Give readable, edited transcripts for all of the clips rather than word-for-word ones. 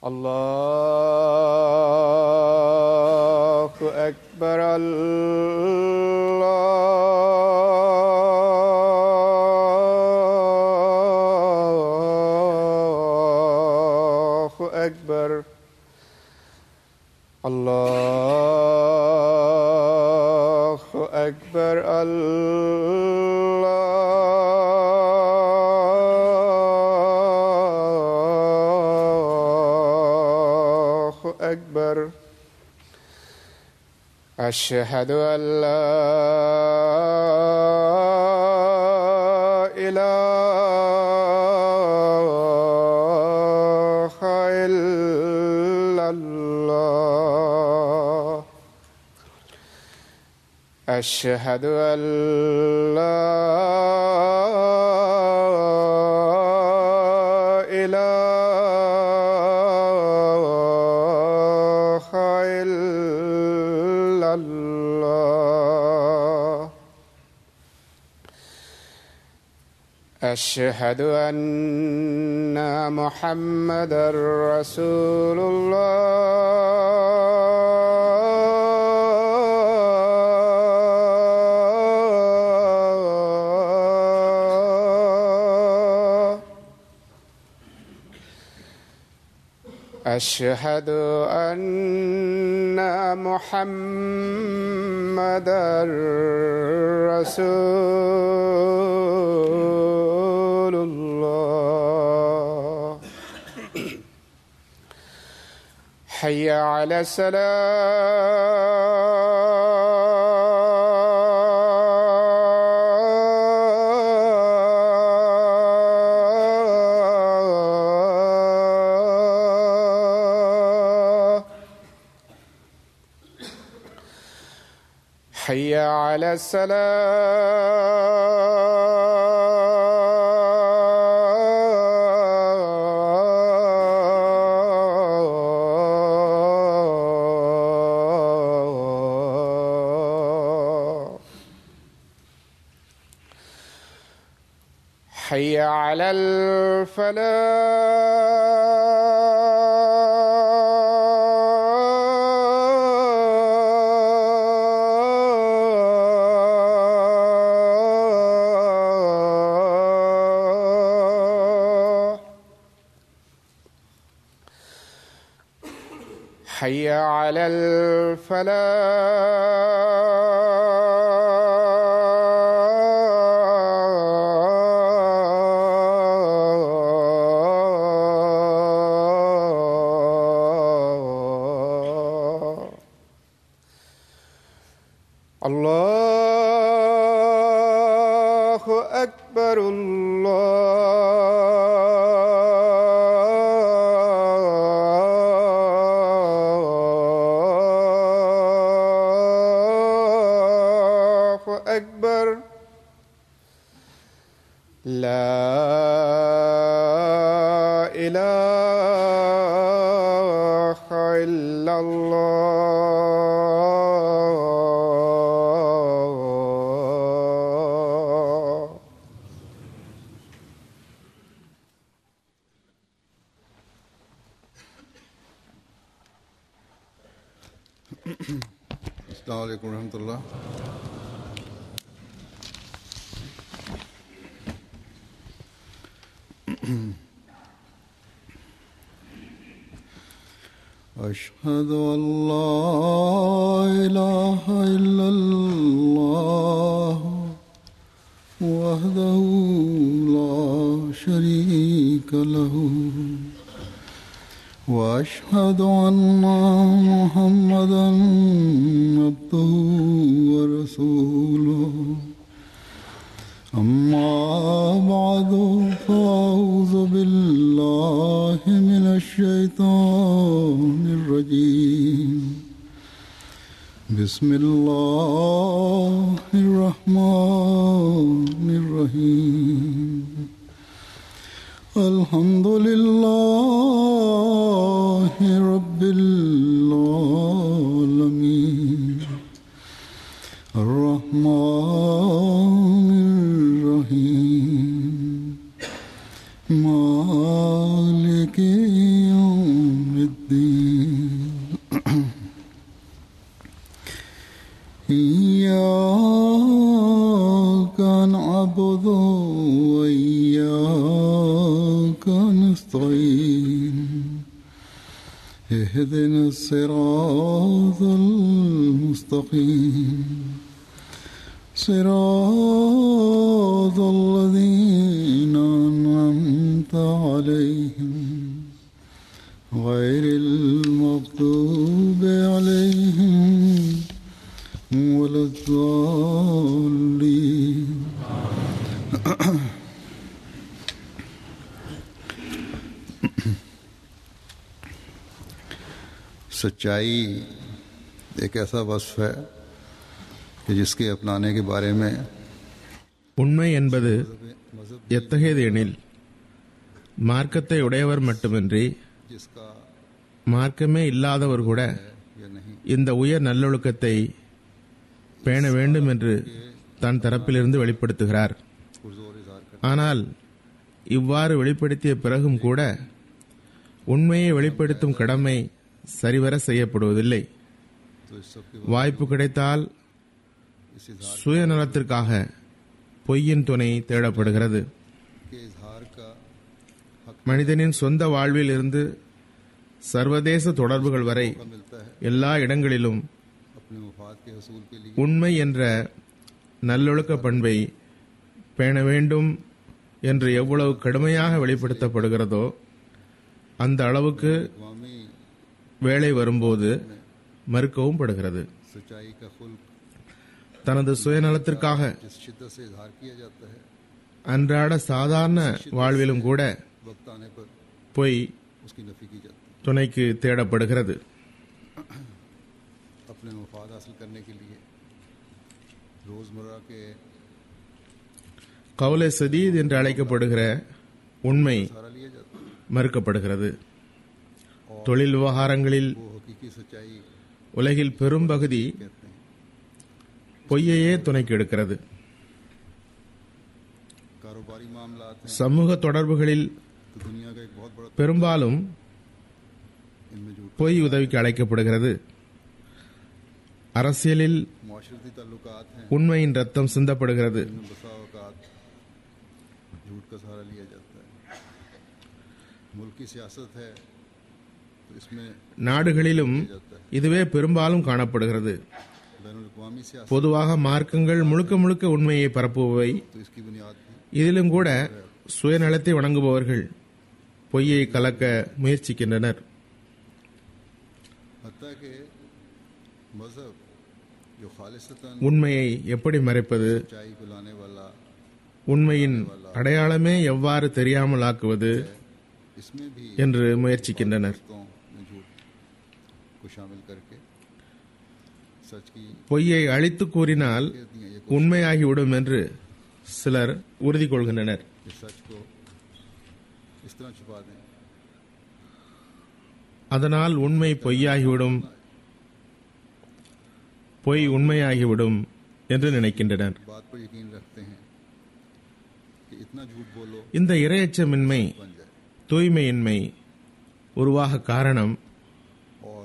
الله أكبر الله أكبر الله أكبر الله أكبر أشهد أن لا إله إلا الله أشهد أن لا إله إلا الله أشهد أن محمدًا رسول الله أشهد أن محمدًا رسول الله حي على الصلاة حي على الصلاة حي على الفلاح حي على الفلاح الله أكبر الله أكبر لا إله إلا الله السلام عليكم ورحمة الله. أشهد أن لا إله إلا الله وحده لا شريك له وأشهد أن محمدًا عبده ورسوله أما بعد فأعوذ بالله من الشيطان الرجيم بسم الله الرحمن الرحيم الحمد لله رب العالمين الرحمن الرحيم مالك يوم الدين إياك نعبد وإياك نستعين اهدنا الصراط المستقيم صراط الذين أنعمت عليهم غير المغضوب عليهم ولا الضالين सच्चाई एक ऐसा वस्फ है कि जिसके अपनाने के बारे में உண்மை என்பது எத்தகையது எனில் மார்க்கத்தை உடையவர் மட்டுமின்றி जिसका மார்க்கமே இல்லாதவர் கூட या नहीं இந்த உயர் நல்லொழுக்கத்தை பேண வேண்டும் என்று தன் தரப்பிலிருந்து வெளிப்படுத்துகிறார். पुरजोर इज़हार कर ஆனால் இவ்வாறு வெளிப்படுத்திய பிறகும் கூட உண்மையை வெளிப்படுத்தும் கடமை சரிவர செய்யப்படுவதில்லை. तो इस सब के வாய்ப்பு கிடைத்தால் इस इज़हार சுயநலத்திற்காக பொய்யின் துணை தேடப்படுகிறது. के इज़हार का மனிதனின் சொந்த வாழ்வில் இருந்து சர்வதேச தொடர்புகள் வரை मौका मिलता है எல்லா இடங்களிலும் अपने मुफाद के हसूल के लिए உண்மை என்ற நல்லொழுக்க பண்பை பேண வேண்டும் என்று எவ்வளவு கடுமையாக வெளிப்படுத்தப்படுகிறதோ அந்த அளவுக்கு अक़वामी வேலை வரும்போது மறுக்கவும் படுகிறது. सच्चाई का खुल्क தனது சுயநலத்திற்காக जिस शिद्दत से इज़हार किया जाता है அன்றாட சாதாரண வாழ்விலும் கூட वक्त आने पर பொய் उसकी नफी की जाती துணைக்கு தேடப்படுகிறது. है. अपने मुफाद हासिल करने के लिए रोज़मर्रा के கௌலே சதீத் என்று அழைக்கப்படுகிற உண்மை सहारा लिया जाता है. மறுக்கப்படுகிறது. தொழில் விவகாரங்களில் वो हकीकी सच्चाई உலகில் பெரும்பகுதி कहते हैं. பொய்யையே துணைக்கு எடுக்கிறது. कारोबारी मामलात हैं சமூக தொடர்புகளில் तो दुनिया का एक बहुत बड़ा பெரும்பாலும் इनमें झूठ பொய் உதவிக்கு அழைக்கப்படுகிறது. அரசியலில் मुआशरती ताल्लुकात हैं உண்மையின் ரத்தம் சிந்தப்படுகிறது. इनमें बसा औकात झूठ का सहारा लिया जाता है. मुल्क की सियासत है तो इसमें நாடுகளிலும் जाता है. இதுவே பெரும்பாலும் காணப்படுகிறது. बैनुल अक़वामी सियासत பொதுவாக மார்க்கங்கள் முழுக்க முழுக்க உண்மையை பரப்புபவை. तो इसकी बुनियाद भी இதிலும் கூட சுயநலத்தை வணங்குபவர்கள் பொய்யை கலக்க முயற்சிக்கின்றனர். हत्ता के मजहब जो खालिसतन உண்மையை எப்படி மறைப்பது, सच्चाई को लाने वाला உண்மையின் அடையாளமே எவ்வாறு தெரியாமல் ஆக்குவது इसमें भी என்று முயற்சிக்கின்றனர். दोस्तों में झूठ को शामिल करके सच की பொய்யை அழித்து கூறினால் कहती हैं ये உண்மையாகிவிடும் என்று சிலர் உறுதி கொள்கின்றனர். कि सच को इस तरह छुपा दें அதனால் உண்மை பொய்யாகிவிடும், பொய் உண்மையாகிவிடும் என்று நினைக்கின்றனர். बात पर यकीन रखते हैं कि इतना झूठ बोलो இந்த இரையச்சமின்மை, बन जाए தூய்மையின்மை உருவாக காரணம் और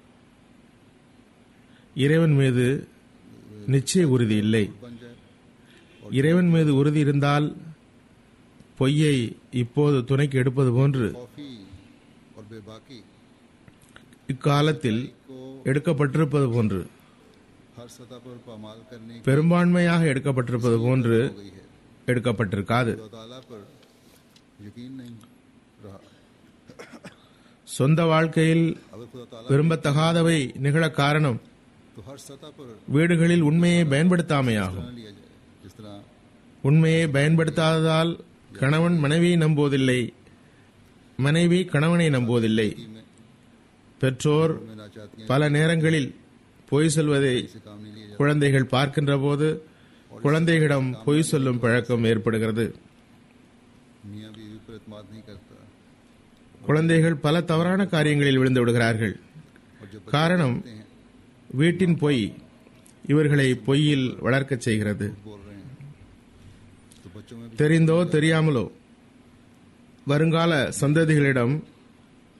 இறைவன் மீது நிச்சய உறுதி இல்லை. बन जाए இறைவன் மீது உறுதி இருந்தால் பொய்யை இப்போது துணைக்கு எடுப்பது போன்று खौफी और बेबाकी இக்காலத்தில் को எடுக்கப்பட்டிருப்பது போன்று, हर सतह पर पामाल करने की பெரும்பான்மையாக எடுக்கப்பட்டிருப்பது போன்று हो गई है. எடுக்கப்பட்டிருக்காது. खुदा ताला पर यकीन नहीं रहा. சொந்த வாழ்க்கையில் अगर खुदा ताला விரும்பத்தகாதவை நிகழ காரணம் तो हर सतह पर வீடுகளில் உண்மையை பயன்படுத்தாமையாகும். न लिया जाए. जिस तरह உண்மையை பயன்படுத்தாததால் கணவன் மனைவியை நம்புவதில்லை, மனைவி கணவனை நம்புவதில்லை. में பெற்றோர் में ना चाहती हैं பல நேரங்களில் பொய் சொல்வதை से काम नहीं लिया जाता. குழந்தைகள் பார்க்கின்ற போது குழந்தைகளிடம் பொய் சொல்லும் பழக்கம் ஏற்படுகிறது. मियाँ बीवी पर एतमाद नहीं करता குழந்தைகள் பல தவறான காரியங்களில் விழுந்து விடுகிறார்கள். और जब காரணம் बच्चे हैं வீட்டின் பொய் இவர்களை பொய்யில் வளர்க்கச் செய்கிறது. बोल रहे हैं तो बच्चों में भी தெரிந்தோ தெரியாமலோ வருங்கால சந்ததிகளிடம்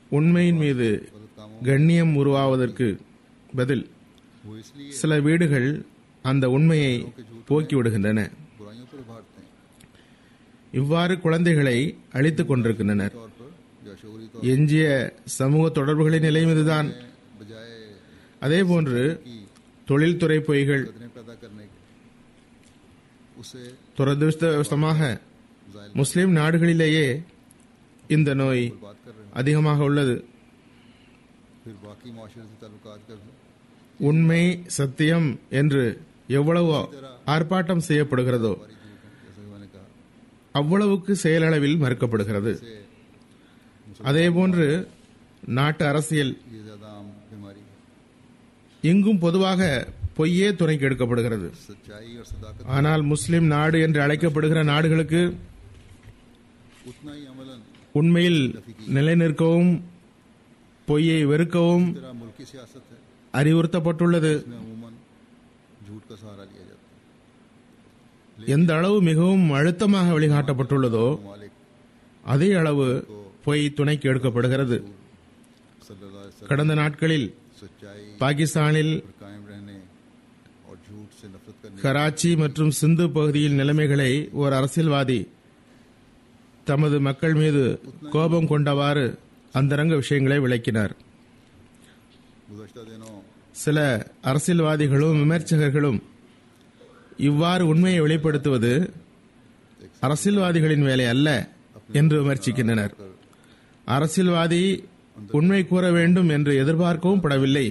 உண்மையின் மீது கண்ணியம் உருவாவதற்கு பதில் वो इसलिए சில வீடுகள் அந்த உண்மையை போக்கிவிடுகின்றன. बुराइयों पर उभारते हैं இவ்வாறு குழந்தைகளை அழித்துக் கொண்டிருக்கின்றனர். तौर पर या शौरी तौर எஞ்சிய சமூக தொடர்புகளின் நிலையும் இதுதான். पर बजाय அதேபோன்று தொழில்துறை பொய்கள் कदरें पैदा करने के उसे துரதிருஷ்டவசமாக जायल முஸ்லிம் நாடுகளிலேயே இந்த நோய் बात कर रहे हैं அதிகமாக உள்ளது. फिर बाकी माशरे से ताल्लुकात कर रहे हैं உண்மை சத்தியம் என்று எவ்வளவு ஆர்ப்பாட்டம் செய்யப்படுகிறதோ जैसे कि मैंने कहा அவ்வளவுக்கு செயலளவில் மறுக்கப்படுகிறது. அதேபோன்று நாட்டு அரசியல் ये ज्यादा आम बीमारी है எங்கும் பொதுவாக பொய்யே துணைக்கு எடுக்கப்படுகிறது. सच्चाई और सदाकत ஆனால் முஸ்லிம் நாடு என்று அழைக்கப்படுகிற நாடுகளுக்கு उतना ही अमलन உண்மையில் நிலைநிற்கவும் பொய்யை வெறுக்கவும் तेरा मुल्की सियासत है அறிவுறுத்தப்பட்டுள்ளது. इसमें अमूमन झूठ का सहारा लिया जाता है எந்த அளவு மிகவும் அழுத்தமாக வழிகாட்டப்பட்டுள்ளதோ मालिक அதே அளவு பொய் துணைக்கு எடுக்கப்படுகிறது. सल्लल्लाहु अलैहि वसल्लम கடந்த நாட்களில் सच्चाई பாகிஸ்தானில் पर कायम रहने और झूठ से नफरत करने கராச்சி மற்றும் சிந்து பகுதியில் நிலைமைகளை ஒரு அரசியல்வாதி தமது மக்கள் மீது கோபம் கொண்டவாறு அந்தரங்க விஷயங்களை விளக்கினார். गुज़श्ता दिनों சில அரசியல்வாதிகளும் விமர்சகர்களும் இவ்வாறு உண்மையை வெளிப்படுத்துவது அரசியல்வாதிகளின் வேலை அல்ல என்று விமர்சிக்கின்றனர். அரசியல்வாதி உண்மை கூற வேண்டும் என்று எதிர்பார்க்கவும் படவில்லை.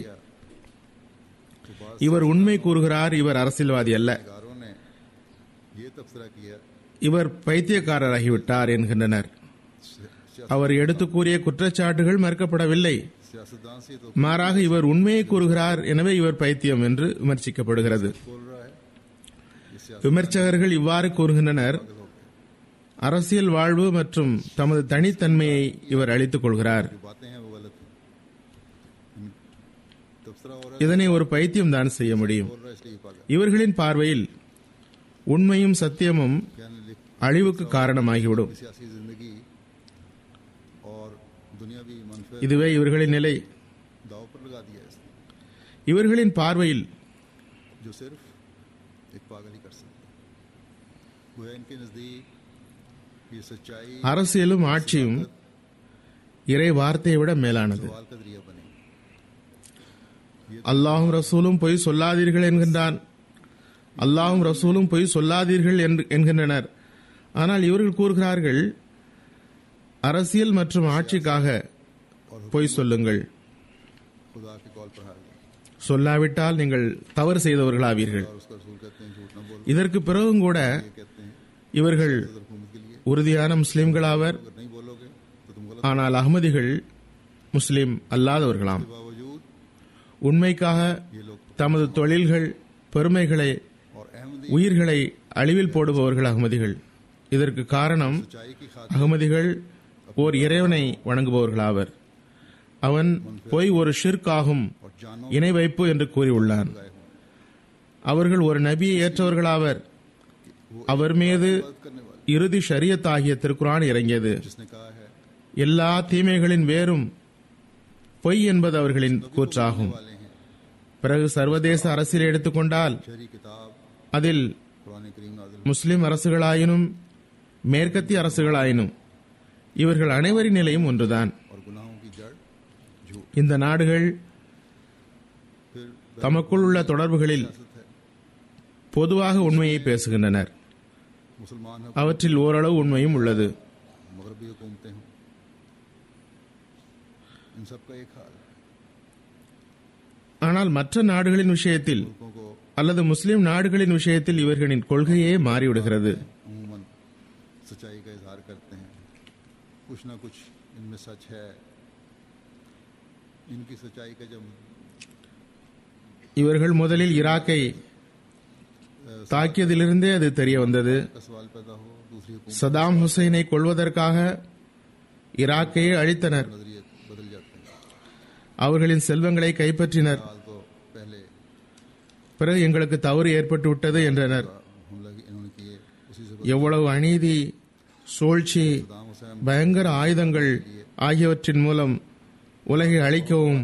இவர் உண்மை கூறுகிறார், இவர் அரசியல்வாதி அல்ல, गारों ने ये तबसरा किया இவர் பைத்தியக்காரராகிவிட்டார் என்கின்றனர். அவர் எடுத்து கூறிய குற்றச்சாட்டுகள் மறுக்கப்படவில்லை. सियासतदान से तो மாறாக இவர் உண்மையை கூறுகிறார், எனவே இவர் பைத்தியம் என்று விமர்சிக்கப்படுகிறது. बोल रहा है ये सियासत விமர்சகர்கள் இவ்வாறு கூறுகின்றனர், அரசியல் வாழ்வு மற்றும் தமது தனித்தன்மையை இவர் அளித்துக் கொள்கிறார். जो बातें हैं वो गलत है तबसरा हो रहा இதனை ஒரு பைத்தியம் தான் செய்ய முடியும். बोल रहा है इसलिए ये पागल இவர்களின் பார்வையில் உண்மையும் சத்தியமும் कहने लिख அழிவுக்கு காரணமாகிவிடும். सियासी जिंदगी और दुनियावी मनफे இதுவே இவர்களின் நிலை. दाव पर लगा दिया है इसने இவர்களின் பார்வையில் जो सिर्फ एक पागल ही कर सकता है गोया इनके नजदीक ये सच्चाई அரசியலும் ஆட்சியும் இறை வார்த்தையை விட மேலானது. सवाल का जरिया बने அல்லாஹும் ரசூலும் பொய் சொல்லாதீர்கள் என்கின்றான். அல்லாஹும் ரசூலும் பொய் சொல்லாதீர்கள் என்கின்றனர். ஆனால் இவர்கள் கூறுகிறார்கள், அரசியல் மற்றும் ஆட்சிக்காக பொய் சொல்லுங்கள், खुदा के कॉल पर हार गए சொல்லாவிட்டால் நீங்கள் தவறு செய்தவர்களாவீர்கள். और उसका रसूल कहते हैं झूठ न बोलो இதற்கு பிறகும் கூட ये कहते हैं இவர்கள் सदर हुकूमत के लिए உறுதியான முஸ்லிம்களாவர். अगर नहीं बोलोगे तो तुम गलत ஆனால் அகமதிகள் முஸ்லிம் அல்லாதவர்களாம். बावजूद உண்மைக்காக ये लोग தமது தொழில்கள், பெருமைகளை, और अहमदी உயிர்களை அழிவில் போடுபவர்கள் அகமதிகள். இதற்கு காரணம் सच्चाई की खातिर அகமதிகள் ஓர் இறைவனை வணங்குபவர்களாவர். அவன் பொய் ஒரு ஷிர்க் ஆகும், और जानों இணை வைப்பு என்று கூறியுள்ளான். लगाए हुए அவர்கள் ஒரு நபியை ஏற்றவர்களாவர். அவர் மீது मदद करने वाले இறுதி ஷரியத் ஆகிய திருக்குரான் இறங்கியது. जिसने कहा है எல்லா தீமைகளின் வேரும் பொய் என்பது அவர்களின் கூற்றாகும். वाले हैं பிறகு சர்வதேச அரசியலை எடுத்துக்கொண்டால் शहरी किताब அதில் कुरान करीम नाज़िल முஸ்லிம் அரசுகளாயினும் மேற்கத்திய அரசுகளாயினும் இவர்கள் அனைவரின் நிலையும் ஒன்றுதான். और गुनाहों की जड़ झूठ இந்த நாடுகள் फिर தமக்குள் உள்ள தொடர்புகளில் सियासत है பொதுவாக உண்மையை பேசுகின்றனர். मुसलमान है அவற்றில் ஓரளவு உண்மையும் உள்ளது. मगरबी हुकूमतें हों इन सब का एक हाल है ஆனால் மற்ற நாடுகளின் விஷயத்தில் मुल्कों को அல்லது முஸ்லிம் நாடுகளின் விஷயத்தில் இவர்களின் கொள்கையே மாறிவிடுகிறது. अमूमन सच्चाई का इजहार करते हैं कुछ ना कुछ इनमें सच है इनकी सच्चाई का जब இவர்கள் முதலில் ஈராக்கை தாக்கியதிலிருந்தே அது தெரிய வந்தது. का सवाल पैदा हो दूसरी हुकूमत சதாம் ஹுசைனை கொல்வதற்காக ஈராக்கையே அழித்தனர். नजरिए बदल जाते हैं அவர்களின் செல்வங்களை கைப்பற்றினர். हाल तो पहले பிறகு எங்களுக்கு தவறு ஏற்பட்டு விட்டது என்றனர். हमला इन्होंने किए उसी से எவ்வளவு அநீதி, சூழ்ச்சி, सदाम हुसैन பயங்கர ஆயுதங்கள் ஆகியவற்றின் மூலம் உலகை அழிக்கவும்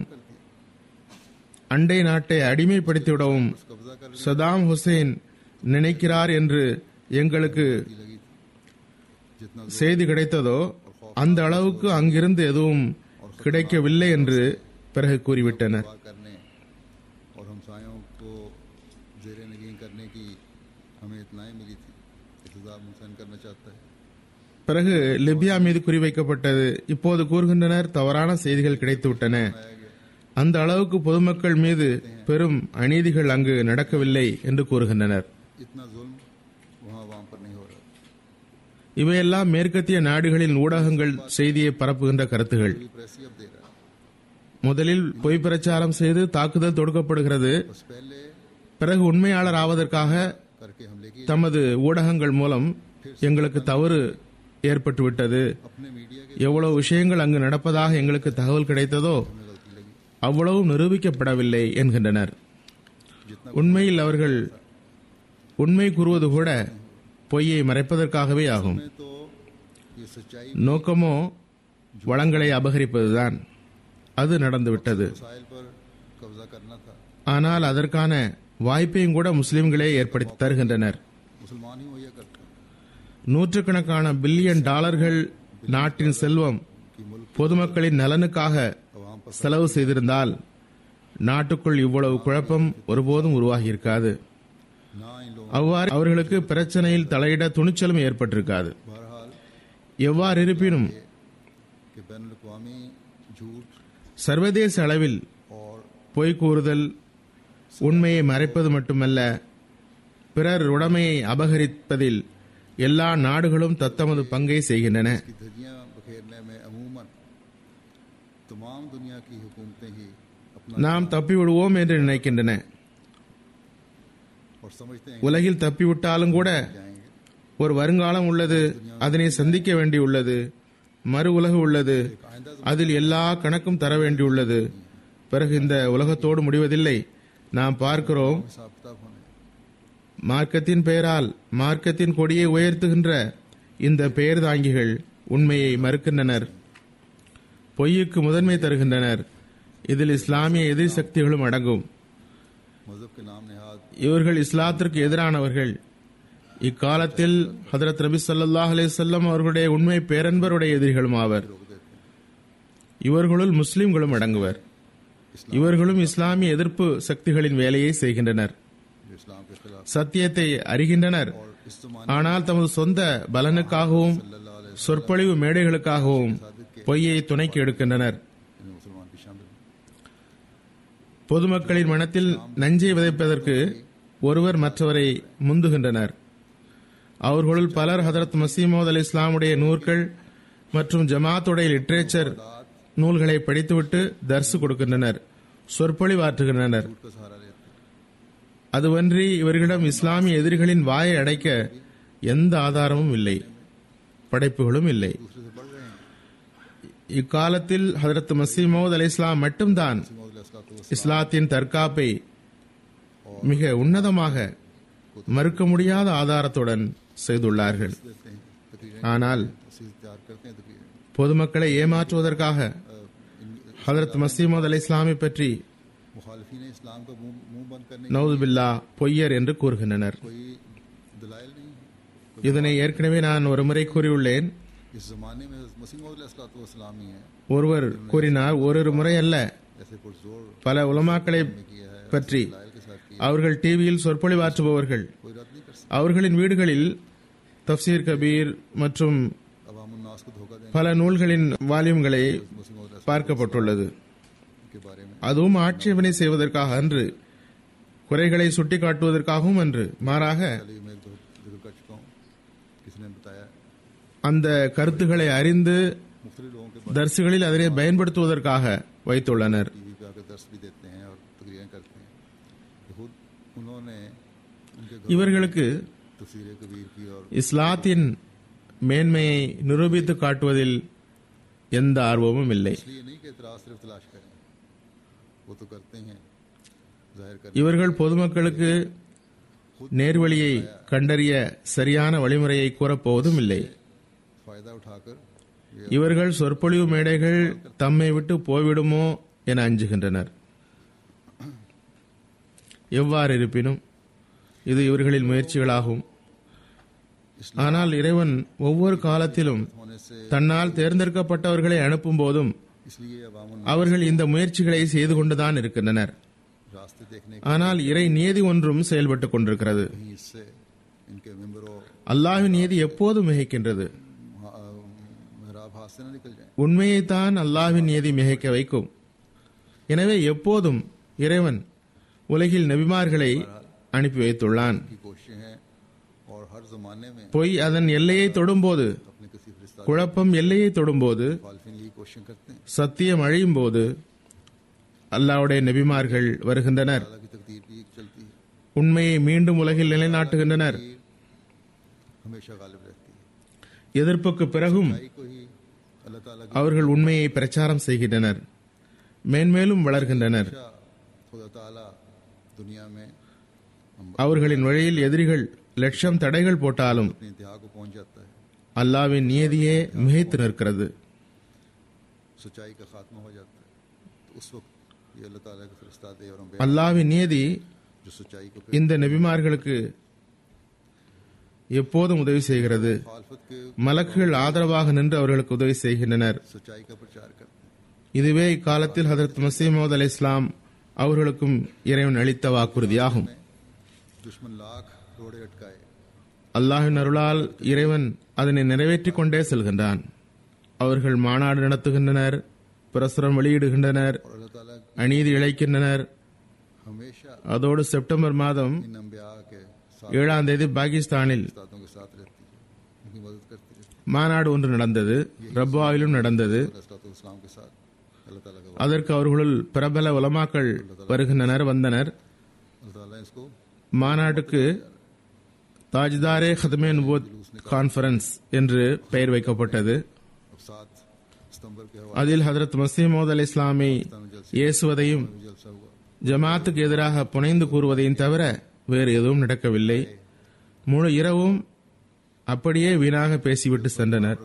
அண்டை நாட்டை அடிமைப்படுத்திவிடவும் कब्जा कर சதாம் ஹுசேன் நினைக்கிறார் என்று எங்களுக்கு लगी थी। जितना செய்தி கிடைத்ததோ அந்த அளவுக்கு அங்கிருந்து எதுவும் கிடைக்கவில்லை என்று பிறகு கூறிவிட்டனர். दवा करने और हमसायों को जेर नगीं करने की हमें इतनाएं मिली थी। इंतजाम हुसैन करना चाहता है। பிறகு லிபியா மீது குறிவைக்கப்பட்டது. இப்போது கூறுகின்றனர் தவறான செய்திகள் கிடைத்துவிட்டன. அந்த அளவுக்கு பொதுமக்கள் மீது பெரும் அநீதிகள் அங்கு நடக்கவில்லை என்று கூறுகின்றனர். इतना जुल्म वहाँ आवाम पर नहीं हो रहा। இவையெல்லாம் மேற்கத்திய நாடுகளின் ஊடகங்கள் செய்தியை பரப்புகின்ற கருத்துகள். पूरी प्रेस ही अब दे रहा है। முதலில் பொய் பிரச்சாரம் செய்து தாக்குதல் தொடுக்கப்படுகிறது. बस पहले பிறகு உண்மையாளர் ஆவதற்காக करके हमले की தமது ஊடகங்கள் மூலம் எங்களுக்கு தவறு ஏற்பட்டுவிட்டது, अपने मीडिया के எவ்வளவு விஷயங்கள் அங்கு நடப்பதாக எங்களுக்கு தகவல் கிடைத்ததோ में गलती लगी। அவ்வளவு நிரூபிக்கப்படவில்லை என்கின்றனர். உண்மையில் அவர்கள் உண்மை கூறுவது கூட பொய்யை மறைப்பதற்காகவே ஆகும். में तो ये सच्चाई நோக்கமோ வளங்களை அபகரிப்பதுதான். அது நடந்துவிட்டது. वसाइल पर कब्जा करना था। ஆனால் அதற்கான வாய்ப்பையும் கூட முஸ்லிம்களே ஏற்படுத்தி தருகின்றனர். मुसलमान ही मुहैया करते हैं நூற்றுக்கணக்கான பில்லியன் டாலர்கள் நாட்டின் செல்வம் कि मुल्क பொதுமக்களின் நலனுக்காக आवाम पर செலவு செய்திருந்தால் நாட்டுக்குள் இவ்வளவு குழப்பம் ஒருபோதும் உருவாகியிருக்காது. ना इन लोगों அவ்வாறு அவர்களுக்கு பிரச்சனையில் தலையிட துணிச்சலும் ஏற்பட்டிருக்காது. बहरहाल எவ்வாறு இருப்பினும் कि बैनुल-अक़वामी झूठ சர்வதேச அளவில் और பொய் கூறுதல், உண்மையை மறைப்பது மட்டுமல்ல, பிறர் உடைமையை அபகரிப்பதில் எல்லா நாடுகளும் தத்தமது பங்கை செய்கின்றன. की धज्जियां बखेरने में अमूमन तमाम दुनिया की हुकूमतें ही अपना நாம் தப்பிவிடுவோம் என்று நினைக்கின்றன. और समझते हैं உலகில் தப்பிவிட்டாலும் கூட जाएंगे। ஒரு வருங்காலம் உள்ளது, அதனை சந்திக்க வேண்டியுள்ளது. மறு உலகு உள்ளது, அதில் எல்லா கணக்கும் தர வேண்டியுள்ளது. பிறகு இந்த உலகத்தோடு முடிவதில்லை. நாம் பார்க்கிறோம், हिसाब किताब होने மார்க்கத்தின் பெயரால் மார்க்கத்தின் கொடியை உயர்த்துகின்ற இந்த பெயர் தாங்கிகள் உண்மையை மறுக்கின்றனர், பொய்யுக்கு முதன்மை தருகின்றனர். இதில் இஸ்லாமிய எதிர் சக்திகளும் அடங்கும். मजहब के नाम नेहाद இவர்கள் இஸ்லாத்திற்கு எதிரானவர்கள். இக்காலத்தில் ஹதரத் நபி ஸல்லல்லாஹு அலைஹி வஸல்லம் அவர்களுடைய உண்மை பேரன்பருடைய எதிரிகளும் ஆவர். रोक देते हैं। இவர்களுள் முஸ்லிம்களும் அடங்குவர். இவர்களும் இஸ்லாமிய எதிர்ப்பு சக்திகளின் வேலையை செய்கின்றனர். जो इस्लाम के खिलाफ சத்தியத்தை அறிகின்றனர். और इस जमाने ஆனால் தமது சொந்த பலனுக்காகவும் சொற்பொழிவு மேடைகளுக்காகவும் பொய்யை துணைக்கு எடுக்கின்றனர். में मुसलमान भी शामिल हैं। பொதுமக்களின் மனத்தில் நஞ்சை விதைப்பதற்கு ஒருவர் மற்றவரை முந்துகின்றனர். அவர்களுள் பலர் ஹதரத் மசீமோத் அலி இஸ்லாமுடைய நூல்கள் மற்றும் ஜமாத்துடைய லிட்ரேச்சர் நூல்களை படித்துவிட்டு தர்சு கொடுக்கின்றனர், சொற்பொழிவாற்றுகின்றனர். झूठ का सहारा लेते हैं। அதுவன்றி இவர்களிடம் இஸ்லாமிய எதிரிகளின் வாயை அடைக்க எந்த ஆதாரமும் இல்லை, படைப்புகளும் இல்லை. दूसरे से बढ़ रहे हैं। இக்காலத்தில் ஹதரத் மசீமோத் அலி இஸ்லாம் மட்டும்தான் मौला இஸ்லாத்தின் தற்காப்பை மிக உன்னதமாக மறுக்க முடியாத ஆதாரத்துடன் செய்துள்ளார்கள். देते हैं तकरीरें ஆனால் तैयार करते हैं तकरीरें பொதுமக்களை ஏமாற்றுவதற்காக ஹதரத் மசீமோத் அலி இஸ்லாமை பற்றி मुखालिफीन इस्लाम का मुंह बंद करने நவுதுபில்லா பொய்யர் என்று கூறுகின்றனர். कोई दलाइल नहीं है। இதனை ஏற்கனவே நான் ஒரு முறை கூறியுள்ளேன். इस जमाने में मसीह मौद अलैहिस्सलाम ही है ஒருவர் கூறினார், ஒரு முறை அல்ல, ऐसे पुरजोर பல உலமாக்களை किया है பற்றி दलाइल के साथ किया। அவர்கள் டிவியில் சொற்பொழிவாற்றுபவர்கள். कोई रद्द नहीं कर सकता। அவர்களின் வீடுகளில் தப்சீர் கபீர் மற்றும் अवामुन्नास को धोखा देने பல நூல்களின் வால்யூம்களை मसीह मौद பார்க்கப்பட்டுள்ளது. के बारे में அதுவும் ஆட்சேபனை செய்வதற்காக அன்று, குறைகளை சுட்டிக்காட்டுவதற்காகவும் அன்று, மாறாக पहले मैं एक दो जिक्र कर चुका हूँ। किसी ने बताया அந்த கருத்துக்களை அறிந்து मुख्तलिफ लोगों के தர்சுகளில் அதனை பயன்படுத்துவதற்காக வைத்துள்ளனர். टीवी पे आकर दर्स भी देते हैं और तकरीरें करते हैं। तो खुद उन्होंने उनके घर இவர்களுக்கு तफसीर कबीर की और இஸ்லாத்தின் மேன்மையை நிரூபித்து காட்டுவதில் எந்த ஆர்வமும் இல்லை. इसलिए नहीं कि इतराज सिर्फ तलाश करें, वो तो करते हैं जाहिर कर இவர்கள் பொதுமக்களுக்கு நேர்வழியை கண்டறிய சரியான வழிமுறையை கூறப்போவதும் இல்லை. फायदा उठाकर இவர்கள் சொற்பொழிவு மேடைகள் தம்மை விட்டு போய்விடுமோ என அஞ்சுகின்றனர். எவ்வாறு இருப்பினும் இது இவர்களின் முயற்சிகளாகும். ஆனால் இறைவன் ஒவ்வொரு காலத்திலும் தன்னால் தேர்ந்தெடுக்கப்பட்டவர்களை அனுப்பும் போதும் அவர்கள் இந்த முயற்சிகளை செய்து கொண்டுதான் இருக்கின்றனர். ஆனால் இறை நியதி ஒன்றும் செயல்பட்டுக் கொண்டிருக்கிறது. அல்லாஹ்வின் நியதி எப்போதும் மிகைக்கின்றது. உண்மையைத்தான் அல்லாஹ்வின் நியதி மிகைக்க வைக்கும். எனவே எப்போதும் இறைவன் உலகில் நபிமார்களை அனுப்பி வைத்துள்ளான். பொய் அதன் எல்லையை தொடும்போது, குழப்பம் எல்லையை தொடும்போது, சத்தியம் அழியும் போது அல்லாஹ்வுடைய நபிமார்கள் வருகின்றனர். உண்மையை மீண்டும் உலகில் நிலைநாட்டுகின்றனர். எதிர்ப்புக்கு பிறகும் அவர்கள் உண்மையை பிரச்சாரம் செய்கின்றனர், மேன்மேலும் வளர்கின்றனர். அவர்களின் வழியில் எதிரிகள் லட்சம் தடைகள் போட்டாலும் அல்லாஹ்வின் நியதியே மிகைத்து நிற்கிறது. அல்லாஹ்வின் நியதி இந்த நபிமார்களுக்கு எப்போதும் உதவி செய்கிறது. மலக்குகள் ஆதரவாக நின்று அவர்களுக்கு உதவி செய்கின்றனர். இதுவே இக்காலத்தில் ஹதரத் மஸீஹ் மவ்ஊத் அலைஹிஸ்ஸலாம் அவர்களுக்கும் இறைவன் அளித்த வாக்குறுதியாகும். அல்லாஹ்வின் அருளால் இறைவன் அதனை நிறைவேற்றிக் கொண்டே செல்கின்றான். அவர்கள் மாநாடு நடத்துகின்றனர், பிரசுரம் வெளியிடுகின்றனர், அநீதி இழைக்கின்றனர். அதோடு செப்டம்பர் மாதம் 7ஆம் தேதி பாகிஸ்தானில் மாநாடு ஒன்று நடந்தது. ரப்பாவிலும் நடந்தது. அதற்கு அவர்களுள் பிரபல உலமாக்கள் வந்தனர். மாநாட்டுக்கு தாஜ்தாரே ஹத்மே நுபுவத் கான்ஃபரன்ஸ் என்று பெயர் வைக்கப்பட்டது. அதில் ஹதரத் மஸீஹ் மவ்ஊத் அலைஹிஸ்ஸலாமை ஏசுவதையும் ஜமாத்துக்கு எதிராக புனைந்து கூறுவதையும் தவிர வேறு எதுவும் நடக்கவில்லை. முழு இரவும் அப்படியே வீணாக பேசிவிட்டு சென்றனர்.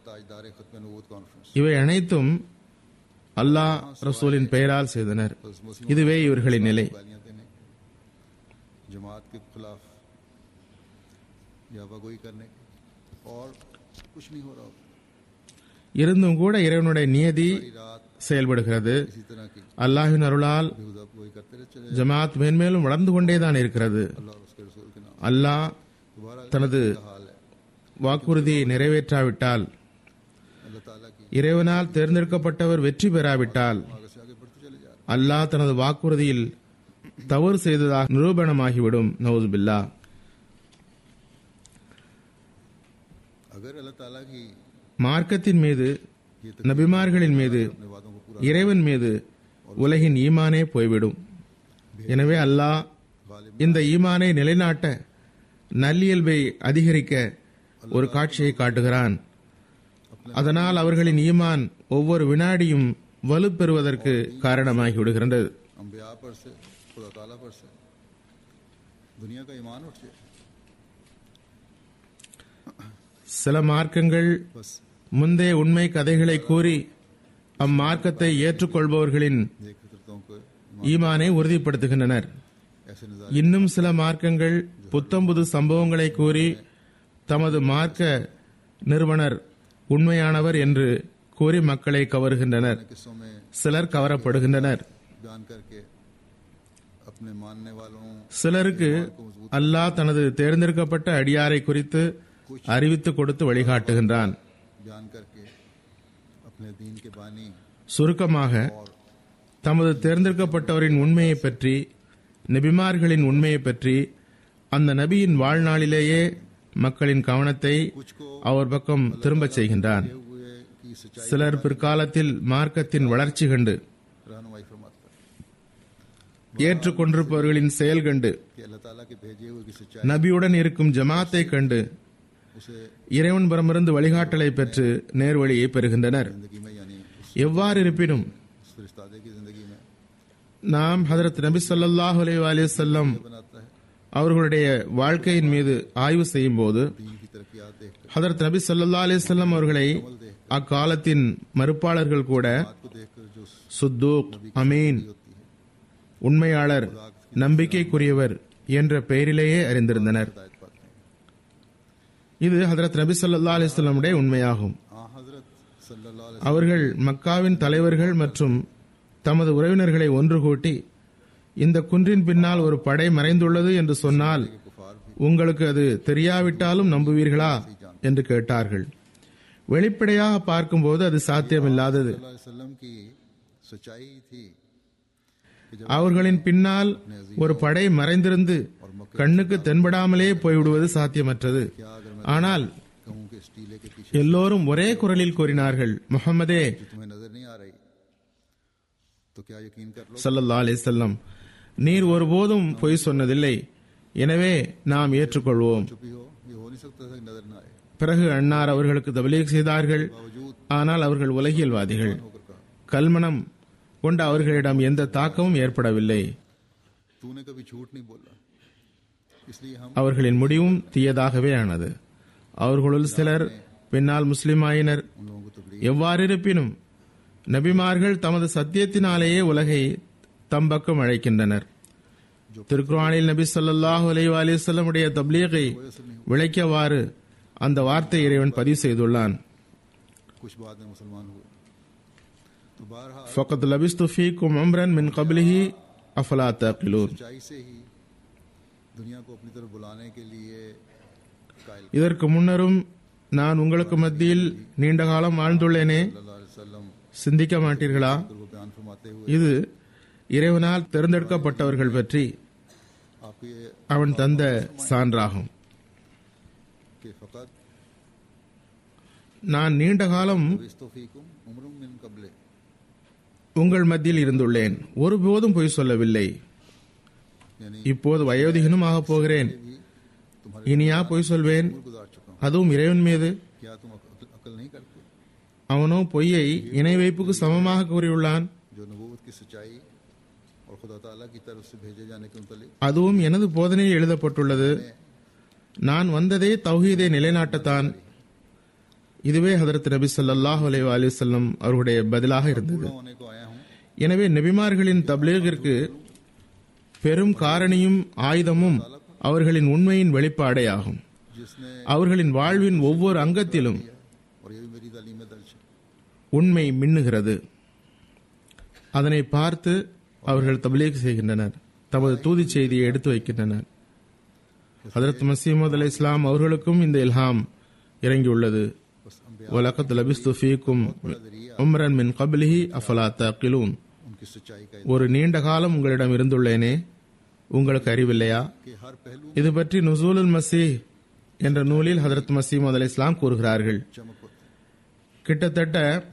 இவை அனைத்தும் அல்லாஹ் ரசூலின் பெயரால் செய்தனர். இதுவே இவர்களின் நிலை. இருந்தும் கூட இறைவனுடைய நியதி செயல்படுகிறது. அல்லாஹ்வின் அருளால் ஜமாத் மேன்மேலும் வளர்ந்து கொண்டேதான் இருக்கிறது. அல்லாஹ் தனது வாக்குறுதியை நிறைவேற்றாவிட்டால், இறைவனால் தேர்ந்தெடுக்கப்பட்டவர் வெற்றி பெறாவிட்டால், அல்லாஹ் தனது வாக்குறுதியில் தவறு செய்ததாக நிரூபணமாகிவிடும். நவுது பில்லா. மார்க்கத்தின் மீது, நபிமார்களின் மீது, இறைவன் மீது உலகின் ஈமானே போய்விடும். எனவே அல்லாஹ் இந்த ஈமானை நிலைநாட்ட, நல்லியல்பை அதிகரிக்க ஒரு காட்சியை காட்டுகிறான். அதனால் அவர்களின் ஈமான் ஒவ்வொரு வினாடியும் வலுப்பெறுவதற்கு காரணமாகி விடுகின்றது. சில மார்க்கங்கள் முந்தைய உண்மை கதைகளை கூறி அம்மார்க்கத்தை ஏற்றுக்கொள்பவர்களின் ஈமானை உறுதிப்படுத்துகின்றனர். இன்னும் சில மார்க்கங்கள் புத்தம்புது சம்பவங்களை கூறி தமது மார்க்க நிறுவனர் உண்மையானவர் என்று கூறி மக்களை கவருகின்றனர். சிலர் கவரப்படுகின்றனர். சிலருக்கு அல்லாஹ் தனது தேர்ந்தெடுக்கப்பட்ட அடியாரை குறித்து அறிவித்து கொடுத்து வழிகாட்டுகின்றான். சுருக்கமாக, தமது தேர்ந்தெடுக்கப்பட்டவரின் உண்மையை பற்றி, நபிமார்களின் உண்மையை பற்றி அந்த நபியின் வாழ்நாளிலேயே மக்களின் கவனத்தை அவர் பக்கம் திரும்பச் செய்கின்றான். சிலர் பிற்காலத்தில் மார்க்கத்தின் வளர்ச்சி கண்டு, ஏற்றுக்கொண்டிருப்பவர்களின் செயல் கண்டு, நபியுடன் இருக்கும் ஜமாத்தை கண்டு இறைவன்புறமிருந்து வழிகாட்டலை பெற்று நேர்வழியை பெறுகின்றனர். எவ்வாறு இருப்பினும் நாம் ஹதரத் நபி ஸல்லல்லாஹு அலைஹி வஸல்லம் அவர்களுடைய வாழ்க்கையின் மீது ஆய்வு செய்யும் போது दीन की तरक्यात देखकर ஹதரத் நபி ஸல்லல்லாஹு அலைஹி வஸல்லம் அவர்களை அக்காலத்தின் மறுப்பாளர்கள் கூட को देखकर जो சுத்தூக், அமீன், உண்மையாளர், நம்பிக்கைக்குரியவர் என்ற பெயரிலேயே அறிந்திருந்தனர். हिदायत पाते हैं. இது ஹதரத் நபி ஸல்லல்லாஹு அலைஹி வஸல்லமுடைய உண்மையாகும். हजरत सल्लल्लाहु अलैहि அவர்கள் மக்காவின் தலைவர்கள் மற்றும் தமது உறவினர்களை ஒன்று கூட்டி இந்த குன்றின் பின்னால் ஒரு படை மறைந்துள்ளது என்று சொன்னால் உங்களுக்கு அது தெரியாவிட்டாலும் நம்புவீர்களா என்று கேட்டார்கள். வெளிப்படையாக பார்க்கும்போது அது சாத்தியமில்லாதது. वसल्लम की सच्चाई थी कि அவர்களின் பின்னால் ஒரு படை மறைந்திருந்து கண்ணுக்கு தென்படாமலே போய்விடுவது சாத்தியமற்றது. ஆனால் कहूं कि इस टीले के पीछे எல்லோரும் ஒரே कुरलिல் கூறினார்கள், முஹம்மதே तुम्हें नजर नहीं आ रही तो क्या यकीन कर लो. ஸல்லல்லாஹு அலைஹி வஸல்லம், நீர் ஒருபோதும் பொய் சொன்னதில்லை, எனவே நாம் ஏற்றுக்கொள்வோம். चुपी हो, ये हो नहीं सकता था कि नजर ना आए. பிறகு அன்னார் அவர்களுக்கு தப்லீக் செய்தார்கள். ஆனால் அவர்கள் உலகியல்வாதிகள். கல்மனம் கொண்ட அவர்களிடம் எந்த தாக்கமும் ஏற்படவில்லை. तूने कभी झूठ नहीं बोला, इसलिए हम அவர்களின் முடிவும் தீயதாகவே ஆனது. அவர்களுள் சிலர் பின்னால் முஸ்லிமாயினர். उन लोगों को तबलीग எவ்வாறிருப்பினும் நபிமார்கள் தமது சத்தியத்தினாலேயே உலகை தம் பக்கம் அழைக்கின்றனர். திருக்குர்ஆனில் நபி ஸல்லல்லாஹு அலைஹி வஸல்லம் உடைய தப்லீகை விளக்கியவாறு அந்த வார்த்தை இறைவன் பதிவு செய்துள்ளான். कुछ बाद में मुसलमान हुए. तो बहरहाल ஃபகத் லபிஸ்து ஃபீக்கும் அம்ரன் மின் கப்லிஹி அஃபலா தஅகிலூன். सच्चाई से ही दुनिया को अपनी तरफ बुलाने के लिए कायल இதற்கு முன்னரும் நான் உங்களுக்கு மத்தியில் நீண்ட காலம் வாழ்ந்துள்ளேனே, सल्लल्लाहु अलैहि वसल्लम சிந்திக்க மாட்டீர்களா? को बयान फरमाते हुए இது இறைவனால் தேர்ந்தெடுக்கப்பட்டவர்கள் பற்றி आपको ये அவன் தந்த சான்றாகும். कि फकत நான் நீண்ட காலம் विस्तफीकुम उम्रुम मिन कब्ले உங்கள் மத்தியில் இருந்துள்ளேன், ஒருபோதும் பொய் சொல்லவில்லை. यानी இப்போது வயோதிகனும் ஆகப் போகிறேன், तुम्हारे இனியா பொய் சொல்வேன், गुजार चुका हूं. அதுவும் இறைவன் மீது? क्या तुम अकल नहीं करते? அவனோ பொய்யை இணை வைப்புக்கு சமமாக கூறியுள்ளான். जो नबूवत की सच्चाई और खुदा ताला की तरफ से भेजे जाने के मुतालिक அதுவும் எனது போதனையில் எழுதப்பட்டுள்ளது. நான் வந்ததே தௌஹீதை நிலைநாட்டத்தான். இதுவே ஹதரத் நபி ஸல்லல்லாஹு அலைஹி வஸல்லம் அவருடைய பதிலாக இருந்தது. होने को आया हूं. எனவே நபிமார்களின் தப்லீகிற்கு பெரும் காரணியும் ஆயுதமும் அவர்களின் உண்மையின் வெளிப்பாடேயாகும். जिसने அவர்களின் வாழ்வின் ஒவ்வொரு அங்கத்திலும் और ये भी मेरी तालीम में दर्ज है. உண்மை மின்னுகிறது. அதனை பார்த்து அவர்கள் தப்லீக் செய்கின்றனர், தமது தூதி செய்தியை எடுத்து வைக்கின்றனர். ஹதரத் மஸீமூத் அலைஹிஸ்ஸலாம் அவர்களுக்கும் இந்த இல்ஹாம் இறங்கியுள்ளது. बस अंबिया வலகத் லபிஸ்து ஃபீக்கும் உம்ரன் மின் கப்லிஹி அஃபலா தஅகிலூன். उनकी सच्चाई का ஒரு நீண்ட காலம் உங்களிடம் இருந்துள்ளேனே, உங்களுக்கு அறிவில்லையா? कि हर पहलू இது பற்றி நுசூலுல் மஸீஹ் என்ற நூலில் ஹதரத் மஸீமூத் அலைஹிஸ்ஸலாம் கூறுகிறார்கள். चमक होती கிட்டத்தட்ட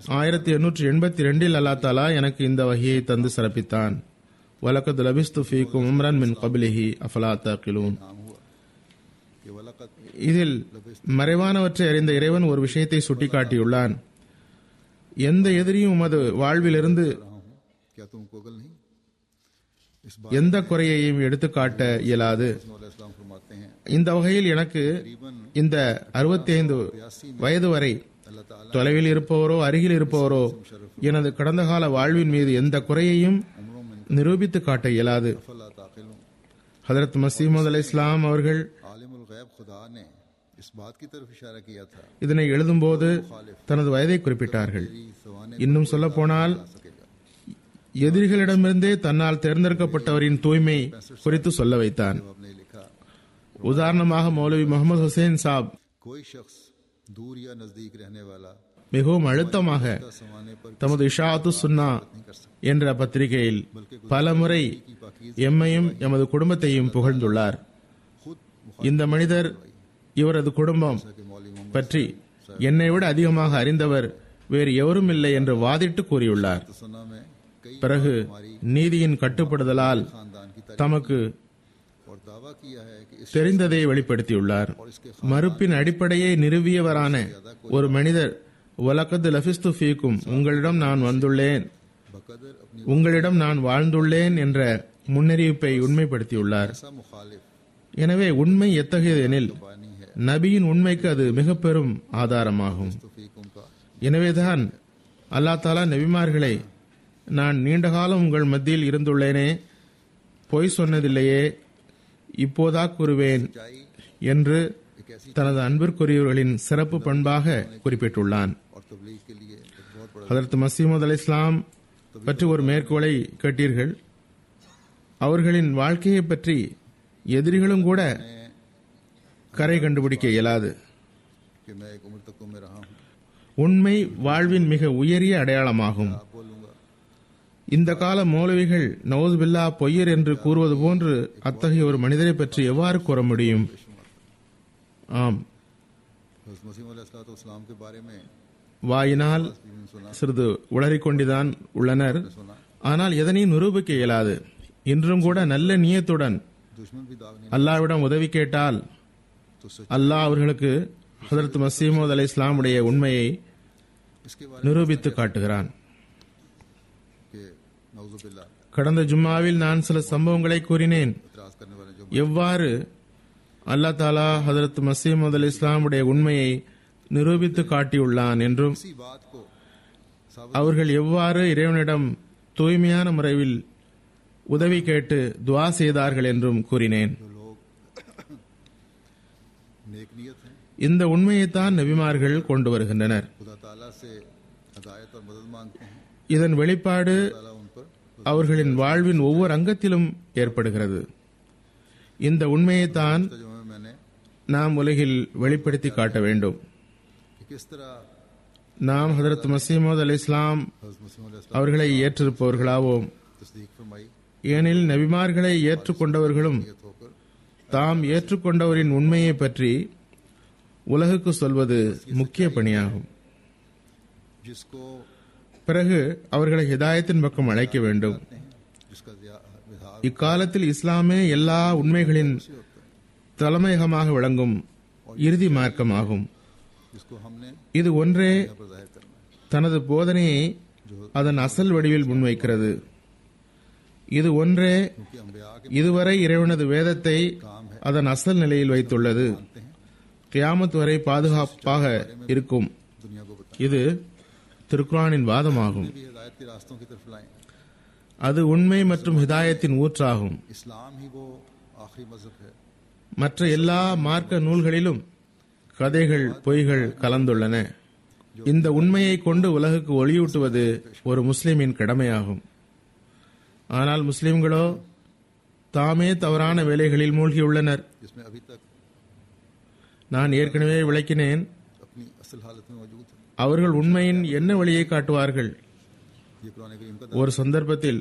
1882 அல்லாஹ் தஆலா எனக்கு இந்த வஹியை தந்து சிறப்பித்தான். வலகத் லபிஸ்து ஃபீக்கும் உம்ரன் மின் கப்லிஹி அஃபலா தஅகிலூன். नाम हुआ कि वलकत இதில் மறைவானவற்றை அறிந்த இறைவன் ஒரு விஷயத்தை சுட்டிக்காட்டியுள்ளான். எந்த எதிரியும் உமது வாழ்விலிருந்து रहा हूं, क्या तुमको अकल नहीं? इस बात எந்த குறையையும் எடுத்துக்காட்ட இயலாது. इस्लाम फरमाते हैं இந்த வகையில் எனக்கு இந்த 65 வயது வரை अल्लाह ताला தொலைவில் இருப்பவரோ அருகில் இருப்பவரோ எனது கடந்த கால வாழ்வின் மீது எந்த குறையையும் उम्रों में நிரூபித்து காட்ட இயலாது. फला ताक़िलून. ஹதரத் மஸீமூத் அலைஹிஸ்ஸலாம் அவர்கள் आलिमुल गैब खुदा ने इस बात की तरफ इशारा किया था இதனை எழுதும்போது தனது வயதை குறிப்பிட்டார்கள். कि सवाने இன்னும் சொல்ல போனால் सकेगा. எதிரிகளிடமிருந்தே தன்னால் தேர்ந்தெடுக்கப்பட்டவரின் தூய்மை குறித்து சொல்ல வைத்தான். जब आपने लिखा உதாரணமாக மௌலவி முகமது ஹுசைன் சாப் कोई शख्स दूर या नजदीक रहने वाला மிகவும் அழுத்தமாக समाने पर தமது இஷாஅத்து சுன்னா नहीं कर सकता, என்ற பத்திரிகையில் பலமுறை எம்மையும் எமது குடும்பத்தையும் புகழ்ந்துள்ளார். खुद இந்த மனிதர் இவரது குடும்பம் के मौलवी मोहम्मद பற்றி என்னை விட அதிகமாக அறிந்தவர் வேறு எவரும் இல்லை என்று வாதிட்டு கூறியுள்ளார். सना में कई பிறகு நீதியின் கட்டுப்படுதலால் खानदान की तारीफ தமக்கு और दावा किया है कि इस தெரிந்ததை வெளிப்படுத்தியுள்ளார். और इसके மறுப்பின் அடிப்படையை நிறுவியவரான ஒரு மனிதர் வலகத் லபிஸ்து ஃபீக்கும் உங்களிடம் நான் வந்துள்ளேன், बकदर अपनी உங்களிடம் நான் வாழ்ந்துள்ளேன் என்ற முன்னறிவிப்பை உண்மைப்படுத்தியுள்ளார். ऐसा मुखालिफ எனவே உண்மை எத்தகையது எனில் बानी है நபியின் உண்மைக்கு அது மிக பெரும் ஆதாரமாகும். तौफीक उनका எனவேதான் அல்லாஹ் தாலா நபிமார்களை நான் நீண்ட காலம் உங்கள் மத்தியில் இருந்துள்ளேனே, பொய் சொன்னதில்லையே, இப்போதா கூறுவேன் என்று தனது அன்பிற்குரியவர்களின் சிறப்பு பண்பாக குறிப்பிட்டுள்ளான். और तबलीग के लिए एक बहुत बड़ा ஹதரத் மசீமது அலை இஸ்லாம் பற்றி ஒரு மேற்கோளை கேட்டீர்கள். அவர்களின் வாழ்க்கையை பற்றி எதிரிகளும் கூட கரை கண்டுபிடிக்க இயலாது. कि मैं एक उम्र तक में रहा हूँ உண்மை வாழ்வின் மிக உயரிய அடையாளமாகும். आप बोलूंगा இந்த கால மௌலவிகள் நவுஸ் பில்லா பொய்யர் என்று கூறுவது போன்று அத்தகைய ஒரு மனிதரை பற்றி எவ்வாறு கூற முடியும்? ஆம், हज़रत मसीह अलैहिस्सलाम के बारे में வாயினால் सुना சிறிது உளறிக்கொண்டுதான் உள்ளனர், सुना ஆனால் எதனையும் நிரூபிக்க இயலாது. இன்றும் கூட நல்ல நியத்துடன் दुश्मन भी दाग नहीं அல்லாஹ்விடம் உதவி கேட்டால் तो सच அல்லாஹ் அவர்களுக்கு ஹதரத் மசீமது அலை இஸ்லாமுடைய உண்மையை इसके बारे நிரூபித்து காட்டுகிறான். में कि नऊजुबिल्लाह கடந்த ஜும்மாவில் நான் சில சம்பவங்களை கூறினேன். इतराज करने वाले जो எவ்வாறு அல்லாஹ் தாலா ஹதரத் மசீமது அலை இஸ்லாமுடைய உண்மையை நிரூபித்து காட்டியுள்ளான் என்றும், इसी बात को அவர்கள் எவ்வாறு இறைவனிடம் தூய்மையான முறையில் உதவி கேட்டு துஆ செய்தார்கள் என்றும் கூறினேன். जो लोग नेक नियत हैं இந்த உண்மையைத்தான் நபிமார்கள் கொண்டு வருகின்றனர். खुदा ताला से हदायत और मदद मांगते हैं, இதன் வெளிப்பாடு ताला उन पर அவர்களின் வாழ்வின் ஒவ்வொரு அங்கத்திலும் ஏற்படுகிறது. இந்த உண்மையைத்தான் तर्जुमे में मैंने நாம் உலகில் வெளிப்படுத்தி காட்ட வேண்டும். कि किस तरह நாம் ஹதரத் மசீமது அலை இஸ்லாம் हज़रत मसीह अलैहिस्सलाम அவர்களை ஏற்றிருப்பவர்களாவோம். तस्दीक फरमाई ஏனில் நபிமார்களை ஏற்றுக்கொண்டவர்களும் नियत होकर தாம் ஏற்றுக்கொண்டவரின் உண்மையை பற்றி உலகுக்கு சொல்வது முக்கிய பணியாகும். जिसको பிறகு அவர்களை ஹிதாயத்தின் பக்கம் அழைக்க வேண்டும். जिसका विधार இக்காலத்தில் இஸ்லாமே எல்லா உண்மைகளின் தலைமையகமாக விளங்கும் இறுதி மார்க்கமாகும். जिसको हमने இது ஒன்றே यहाँ पर जाहिर करना है, தனது போதனையை அதன் அசல் வடிவில் முன்வைக்கிறது. இது ஒன்றே क्योंकि अम्बिया के இதுவரை இறைவனது வேதத்தை அதன் அசல் நிலையில் வைத்துள்ளது. கியாமத் வரை பாதுகாப்பாக இருக்கும். दुनिया को बताएं இது திருக்குர்ஆனின் வாதமாகும். भी हिदायत के रास्तों की तरफ लाएं। அது உண்மை மற்றும் ஹிதாயத்தின் ஊற்றாகும். इस्लाम ही वो आखिरी मजहब है மற்ற எல்லா மார்க்க நூல்களிலும் கதைகள் பொய்கள் கலந்துள்ளன. இந்த உண்மையை கொண்டு உலகுக்கு ஒளியூட்டுவது ஒரு முஸ்லிமின் கடமையாகும். ஆனால் முஸ்லிம்களோ தாமே தவறான வேலைகளில் மூழ்கியுள்ளனர். जिसमें अभी तक நான் ஏற்கனவே விளக்கினேன். अपनी असल हालत में मौजूद है। அவர்கள் உண்மையின் என்ன வழியை காட்டுவார்கள்? ये कुरान करीम का ஒரு சந்தர்ப்பத்தில்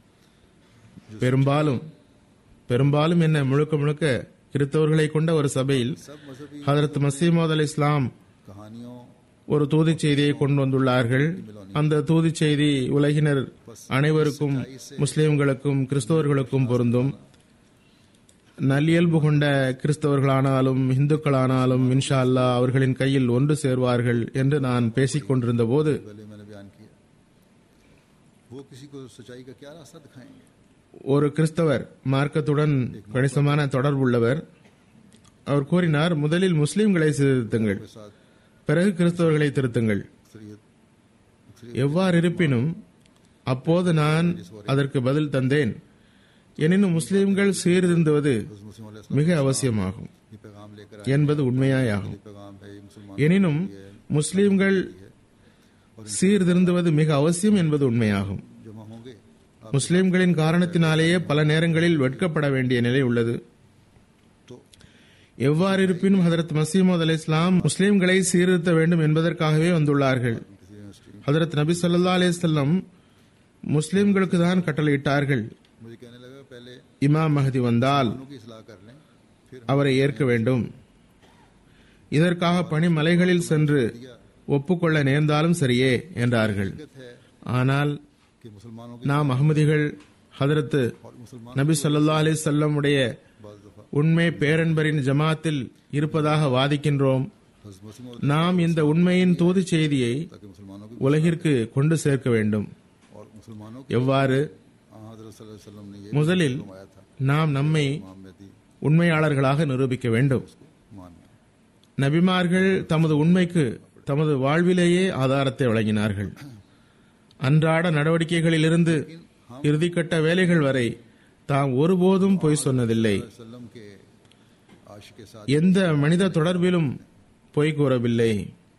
பெரும்பாலும் என்ன முழுக்க முழுக்க கிறிஸ்தவர்களை கொண்ட ஒரு சபையில் सब मजहबी ஹதரத் மசீமது அலை இஸ்லாம் कहानियों ஒரு தூதிச் செய்தியை கொண்டு வந்துள்ளார்கள். அந்த தூதிச் செய்தி உலகினர் அனைவருக்கும், முஸ்லிம்களுக்கும் கிறிஸ்தவர்களுக்கும் பொருந்தும். நல்லியல்பு கொண்ட கிறிஸ்தவர்களானாலும் இந்துக்களானாலும் இன்ஷா அல்லாஹ் அவர்களின் கையில் ஒன்று சேர்வார்கள் என்று நான் பேசிக் கொண்டிருந்த போது पहले मैंने बयान किया, वो किसी को सच्चाई का क्या रास्ता दिखाएंगे। ஒரு கிறிஸ்தவர் மார்க்கத்துடன் கணிசமான தொடர்புள்ளவர். அவர் கூறினார், முதலில் முஸ்லிம்களை சீர்திருத்துங்கள், के साथ பிறகு கிறிஸ்தவர்களை திருத்துங்கள். अक्सरियत எவ்வாறு இருப்பினும் அப்போது நான் அதற்கு பதில் தந்தேன், எனினும் முஸ்லிம்கள் சீர்திருந்துவது मुस्लिम अलैहि மிக அவசியமாகும் ये पैगाम लेकर என்பது உண்மையாயாகும். आए पैगाम है ये मुसलमान எனினும் முஸ்லிம்கள் சீர்திருந்துவது மிக அவசியம் என்பது உண்மையாகும். जमा होंगे முஸ்லிம்களின் காரணத்தினாலேயே பல நேரங்களில் வெட்கப்பட வேண்டிய நிலை உள்ளது. तो எவ்வாறு இருப்பினும் ஹதரத் மசீமது அலை இஸ்லாம் முஸ்லிம்களை சீர்திருத்த வேண்டும் என்பதற்காகவே வந்துள்ளார்கள். किसी यूनिवर्सिटी ஹதரத் நபி ஸல்லல்லாஹு அலைஹி வஸல்லம் முஸ்லிம்களுக்கு தான் கட்டளையிட்டார்கள், मुझे कहने लगा पहले இமாம் மஹதி வந்தால் उनकी इस्लाह कर लें, फिर அவரை ஏற்க வேண்டும். இதற்காக பனிமலைகளில் சென்று ஒப்புக்கொள்ள நேர்ந்தாலும் சரியே என்றார்கள். हकीकत है ஆனால் कि मुसलमानों की நாம் அஹ்மதிகள் ஹதரத் और मुसलमान நபி ஸல்லல்லாஹு அலைஹி வஸல்லம் உடைய बाज़ दफा உண்மை பேரன்பரின் ஜமாத்தில் இருப்பதாக வாதிக்கின்றோம். हज़रत मसीह நாம் இந்த उண்மையின் தூது செய்தியை ताकि मुसलमानों की உலகிற்கு கொண்டு சேர்க்க வேண்டும். और मुसलमानों की எவ்வாறு? हज़रत सल्लल्लाहु अलैहि वसल्लम ने ये முதலில் फरमाया था நாம் நம்மை इमाम मेहदी உண்மையாளர்களாக நிரூபிக்க வேண்டும். मानना। நபிமார்கள் தமது உண்மைக்கு தமது வாழ்விலேயே ஆதாரத்தை வழங்கினார்கள். அன்றாட நடவடிக்கைகளிலிருந்து இறுதிக்கட்ட வேலைகள் வரை தாம் ஒருபோதும் பொய் சொன்னதில்லை. वसल्लम के आशिक के साथ எந்த மனித தொடர்பிலும் பொய் கூறவில்லை.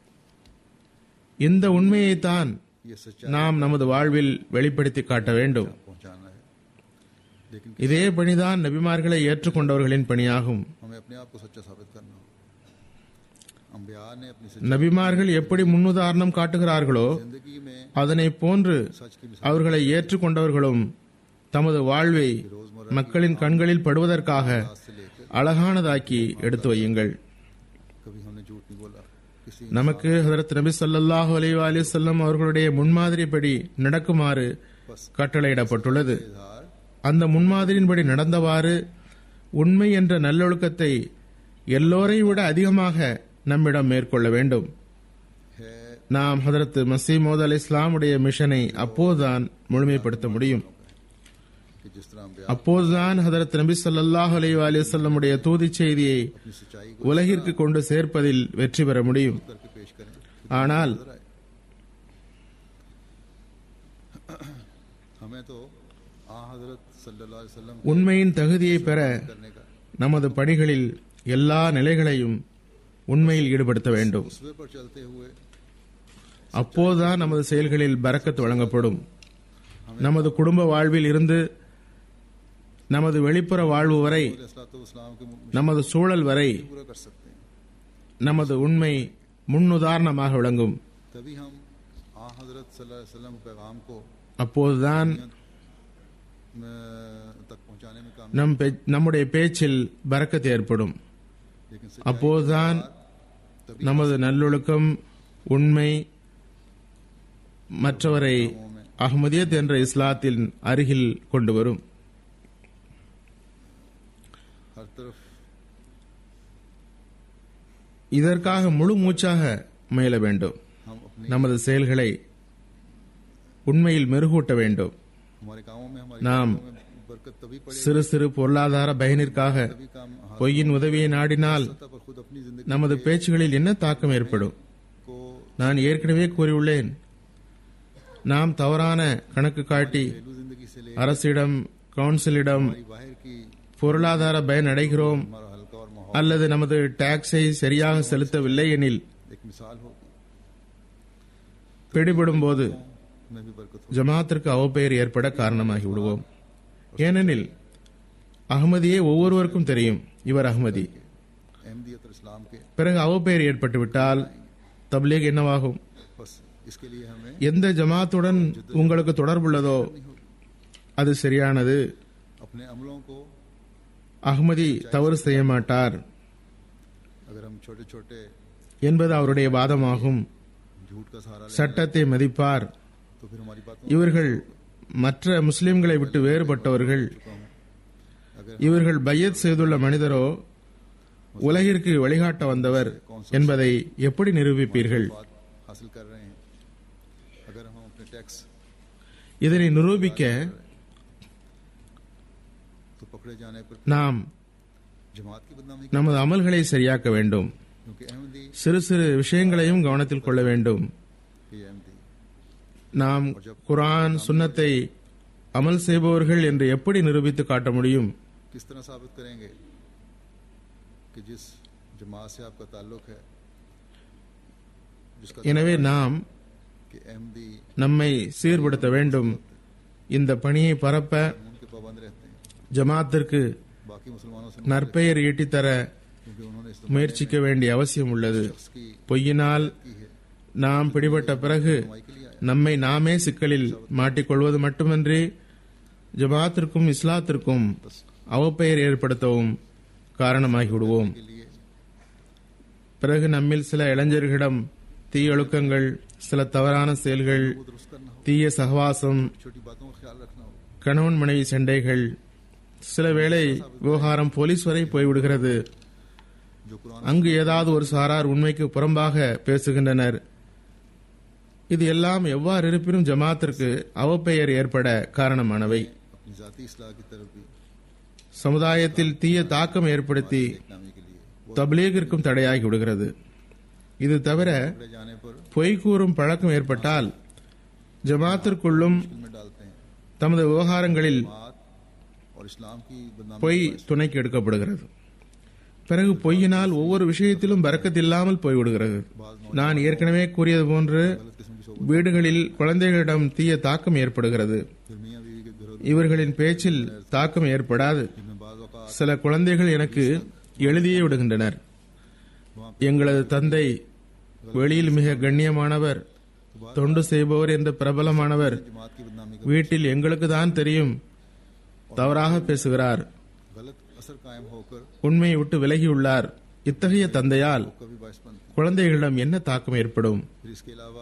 இந்த உண்மையைத்தான் ये सच्चा நாம் நமது வாழ்வில் வெளிப்படுத்தி காட்ட வேண்டும். पहुंचाना है, लेकिन இதே பணிதான் நபிமார்களை ஏற்றுக்கொண்டவர்களின் பணியாகும். हमें अपने आप को सच्चा साबित करना हो। अंबिया ने अपनी நபிமார்கள் எப்படி முன்னுதாரணம் காட்டுகிறார்களோ जिंदगी में அதனை போன்று सच की मिसाल அவர்களை ஏற்றுக்கொண்டவர்களும் தமது வாழ்வை மக்களின் கண்களில் படுவதற்காக से लेकर அழகானதாக்கி எடுத்து வையுங்கள். कभी हमने झूठ नहीं बोला, किसी நமக்கு ஹதரத் நபி ஸல்லல்லாஹு அலைஹி வஸல்லம் அவர்களுடைய முன்மாதிரிப்படி நடக்குமாறு கட்டளையிடப்பட்டுள்ளது. इजहार அந்த முன்மாதிரியின்படி நடந்தவாறு உண்மை என்ற நல்லொழுக்கத்தை எல்லோரையும் விட அதிகமாக நம்மிடம் மேற்கொள்ள வேண்டும். है நாம் ஹதரத் மஸீஹ் மவ்ஊத் அலைஹிஸ்ஸலாமுடைய மிஷனை அப்போதுதான் முழுமைப்படுத்த முடியும். कि जिस तरह अंबिया அப்போதுதான் ஹதரத் நபி ஸல்லல்லாஹு அலைஹி வஸல்லமுடைய தூதிச் செய்தியை अपनी सच्चाई को உலகிற்கு கொண்டு சேர்ப்பதில் வெற்றி பெற முடியும். करके पेश करें। ஆனால் हमें तो हजरत सल्लल्लाहु अलैहि वसल्लम உண்மையின் தகுதியை பெற करने का நமது பணிகளில் எல்லா நிலைகளையும் உண்மையில் ஈடுபடுத்த வேண்டும். उसवे पर चलते हुए அப்போதுதான் நமது செயல்களில் பரக்கத் வழங்கப்படும். நமது குடும்ப வாழ்வில் இருந்து நமது வெளிப்புற வாழ்வு வரை, इस्लाम के நமது சூழல் வரை पूरा कर सकते हैं। நமது உண்மை முன்னுதாரணமாக விளங்கும். तभी हम हजरत सल्लल्लाहु अलैहि वसल्लम के पैगाम को அப்போதுதான் तक पहुंचाने में काम நம்முடைய பேச்சில் பரக்கத் ஏற்படும். लेकिन அப்போதுதான் நமது நல்லொழுக்கம், உண்மை மற்றவரை அஹ்மதியத் என்ற இஸ்லாத்தின் அருகில் கொண்டு வரும். हर तरफ இதற்காக முழு மூச்சாக முயல வேண்டும். हम अपनी நமது செயல்களை உண்மையில் மெருகூட்ட வேண்டும். हमारे कामों में हमारी நாம் कामों में बरकत तभी पड़ेगी, சிறு சிறு பொருளாதார பயனிற்காக तभी काम பொய்யின் உதவியை நாடினால் सत्ता पर खुद अपनी जिंदगी நமது பேச்சுகளில் என்ன தாக்கம் ஏற்படும்? को நான் ஏற்கனவே கூறியுள்ளேன். நாம் தவறான கணக்கு காட்டி घरेलू जिंदगी से ले அரசிடம், கவுன்சிலிடம் हमारी बाहर की பொருளாதார பயன் அடைகிறோம் हमारा हल्का और माहौल அல்லது நமது டாக்ஸை சரியாக செலுத்தவில்லை எனில் एक मिसाल होगी, பிடிபடும் போது में भी बरकत ஜமாத்திற்கு அவப்பெயர் ஏற்பட காரணமாகி விடுவோம். ஏனெனில் அகமதியே ஒவ்வொருவருக்கும் தெரியும், இவர் அகமதி. अहमदियत और इस्लाम के பிறகு அவப்பெயர் ஏற்பட்டுவிட்டால் தப்லீக் என்னவாகும்? बस इसके लिए हमें எந்த ஜமாத்துடன் உங்களுக்கு தொடர்புள்ளதோ அது சரியானது. अपने अमलों को அகமதி தவறு செய்ய மாட்டார் अगर हम छोटे छोटे என்பது அவருடைய வாதமாகும். झूठ का सहारा लें சட்டத்தை மதிப்பார். तो फिर हमारी बातों இவர்கள் மற்ற முஸ்லிம்களை விட்டு வேறுபட்டவர்கள். अगर இவர்கள் பையத் செய்துள்ள மனிதரோ உலகிற்கு வழிகாட்ட வந்தவர் என்பதை எப்படி நிரூபிப்பீர்கள்? बात हासिल कर रहे हैं, अगर हम अपने टैक्स இதனை நிரூபிக்க तो पकड़े जाने पर நாம் जमात की बदनामी நமது அமல்களை சரியாக்க வேண்டும். क्योंकि अहमदी சிறு சிறு விஷயங்களையும் கவனத்தில் கொள்ள வேண்டும். ये अहमदी நாம் குர்ஆன் சுன்னத்தை அமல் செய்பவர்கள் என்று எப்படி நிரூபித்து காட்ட முடியும்? किस तरह साबित करेंगे कि जिस जमात से आपका ताल्लुक है, जिसका எனவே நாம் कि अहमदी நம்மை சீர்படுத்த வேண்டும். இந்த பணியை பரப்ப उनके पाबंद रहते हैं, ஜமாத்திற்கு बाकी मुसलमानों से நற்பெயர் ஈட்டித்தர क्योंकि उन्होंने इस முயற்சிக்க வேண்டிய அவசியம் உள்ளது. शख्स की பொய்யினால் की है நாம் பிடிபட்ட பிறகு कमाई के लिए आया। நம்மை நாமே சிக்கலில் மாட்டிக்கொள்வது மட்டுமன்றி ஜமாத்திற்கும் இஸ்லாத்திற்கும் அவப்பெயர் ஏற்படுத்தவும் காரணமாகி விடுவோம். के लिए பிறகு நம்மில் சில இளைஞர்களிடம் தீயொழுக்கங்கள், சில தவறான செயல்கள், वो दुरुस्त करना हो, தீய சகவாசம், छोटी बातों का ख्याल रखना हो, கணவன் மனைவி சண்டைகள், சில வேளை விவகாரம் போலீஸ் வரை போய்விடுகிறது. जो कुरान அங்கு ஏதாவது ஒரு சாரார் உண்மைக்கு புறம்பாக பேசுகின்றனர். இது எல்லாம் எவ்வாறு இருப்பினும் ஜமாத்திற்கு அவப்பெயர் ஏற்பட காரணமானவை. अपनी जाती इस्लाह की तरफ भी சமுதாயத்தில் தீய தாக்கம் ஏற்படுத்தி नामी के लिए தப்லீகிற்கும் தடையாகி விடுகிறது. இது தவிர पकड़े जाने पर பொய் கூறும் பழக்கம் ஏற்பட்டால் ஜமாத்திற்குள்ளும் में डालते हैं। தமது விவகாரங்களில் बात और इस्लाम की बदनामी பொய் துணைக்கு எடுக்கப்படுகிறது. பிறகு பொய்யினால் ஒவ்வொரு விஷயத்திலும் பரக்கத் இல்லாமல் போய்விடுகிறது. நான் ஏற்கனவே கூறியது போன்று गलत किस्म की सोबत, வீடுகளில் குழந்தைகளிடம் தீய தாக்கம் ஏற்படுகிறது. फिर मियाँ बीवी के घरों இவர்களின் பேச்சில் தாக்கம் ஏற்படாது. में बाज़ औक़ात சில குழந்தைகள் எனக்கு எழுதியே விடுகின்றனர், எங்களது தந்தை வெளியில் மிக கண்ணியமானவர், தொண்டு செய்பவர் என்று பிரபலமானவர், जमात की बदनामी का வீட்டில் எங்களுக்கு தான் தெரியும், தவறாக பேசுகிறார், गलत असर कायम होकर உண்மையை விட்டு விலகியுள்ளார். இத்தகைய தந்தையால் कभी बायस बनते हैं। குழந்தைகளிடம் என்ன தாக்கம் ஏற்படும்? फिर इसके अलावा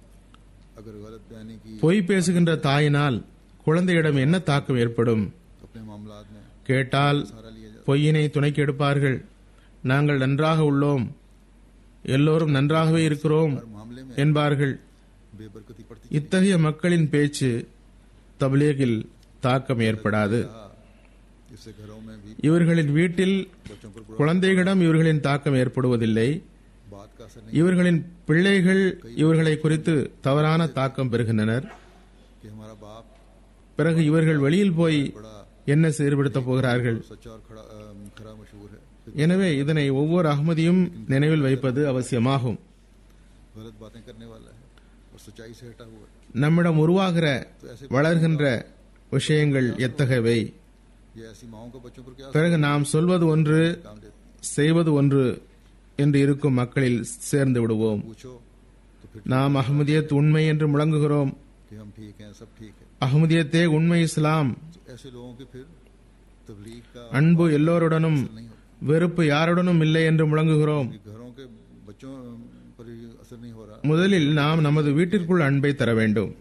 अगर गलत बयानी की பொய் பேசுகின்ற தாயினால் குழந்தையிடம் என்ன தாக்கம் ஏற்படும்? अपने मामलात में கேட்டால் सहारा लिया जाता பொய்யினை துணைக்கு எடுப்பார்கள். நாங்கள் நன்றாக உள்ளோம், எல்லோரும் நன்றாகவே இருக்கிறோம் है। हर मामले में என்பார்கள். बेबरकती पड़ती இத்தகைய மக்களின் பேச்சு தப்லீகில் தாக்கம் ஏற்படாது. रहा। इससे घरों में भी இவர்களின் வீட்டில் बच्चों पर बुरा குழந்தைகளிடம் இவர்களின் தாக்கம் ஏற்படுவதில்லை. बात का असर नहीं இவர்களின் பிள்ளைகள் இவர்களை குறித்து தவறான தாக்கம் பெறுகின்றனர். कि हमारा बाप பிறகு இவர்கள் வெளியில் போய் बड़ा என்ன செயல்படுத்தப் போகிறார்கள்? सच्चा और खरा मशहूर है। फिर எனவே இதனை ஒவ்வொரு அகமதியும் நினைவில் வைப்பது அவசியமாகும். गलत बातें करने वाला है और सच्चाई से हटा हुआ है। நம்மிடம் உருவாகிற வளர்கின்ற விஷயங்கள் எத்தகையவை? ये ऐसी माओं का बच्चों पर क्या பிறகு நாம் சொல்வது ஒன்று काम देते हैं। செய்வது ஒன்று என்று இருக்கும் மக்களில் சேர்ந்து விடுவோம். पूछो तो फिर நாம் அஹ்மதியத் உண்மை என்று முழங்குகிறோம். कि हम ठीक हैं, सब ठीक है। அஹ்மதியத்தே உண்மை இஸ்லாம். तो ऐसे लोगों के फिर तबलीग का அன்பு எல்லோருடனும், नहीं होता। வெறுப்பு யாருடனும் இல்லை என்று முழங்குகிறோம். घरों के बच्चों पर भी असर नहीं हो रहा। முதலில் நாம் நமது வீட்டிற்குள் அன்பை தர வேண்டும்,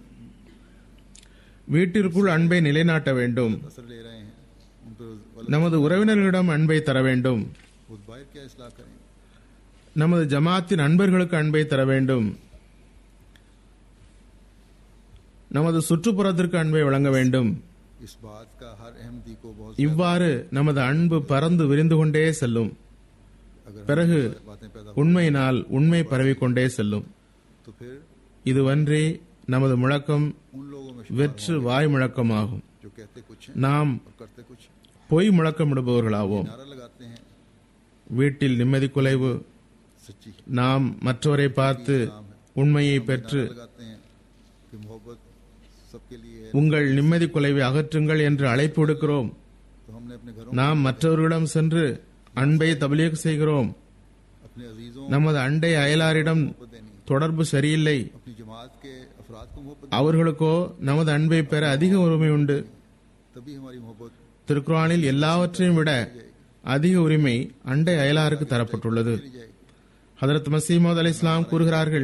வீட்டிற்குள் அன்பை நிலைநாட்ட வேண்டும். असर ले रहे हैं उन पर गलत। நமது உறவினர்களிடம் அன்பை தர வேண்டும். खुद बाहर क्या इस्लाह करें? நமது ஜமாத்தின் அன்பர்களுக்கு அன்பை தர வேண்டும். நமது சுற்றுப்புறத்திற்கு அன்பை வழங்க வேண்டும். इस बात का हर अहमदी को बहुत இவ்வாறு நமது அன்பு பறந்து விரிந்து கொண்டே செல்லும். अगर பிறகு बातें पैदा हो உண்மையினால் உண்மை பரவிக்கொண்டே செல்லும். तो फिर இதுவன்றி நமது முழக்கம் उन लोगों में வெற்று வாய் முழக்கமாகும். जो कहते कुछ हैं நாம் और करते कुछ हैं। பொய் முழக்கமிடுபவர்களாவோம். नारा लगाते हैं வீட்டில் நிம்மதி குலைவு. सच्ची நாம் மற்றவரை பார்த்து உண்மையை பெற்று नारा लगाते हैं कि मोहब्बत सबके लिए है। உங்கள் நிம்மதி குலைவை அகற்றுங்கள் என்று அழைப்பு விடுக்கிறோம். तो हमने अपने घरों நாம் மற்றவர்களிடம் சென்று அன்பை தப்லீக் செய்கிறோம். अपने अजीजों நமது அண்டை அயலாரிடம் को देनी है। தொடர்பு சரியில்லை. अपनी जमात के अफराद को मोहब्बत அவர்களுக்கோ நமது அன்பை பெற அதிக உரிமை உண்டு. तभी हमारी मोहब्बत திருக்குர்ஆனில் எல்லாவற்றையும் விட அதிக உரிமை அண்டை அயலாருக்கு தரப்பட்டுள்ளது. चली जाएगी। ஹதரத் மசீமது அலைஹிஸ்ஸலாம் கூறுகிறார்கள்,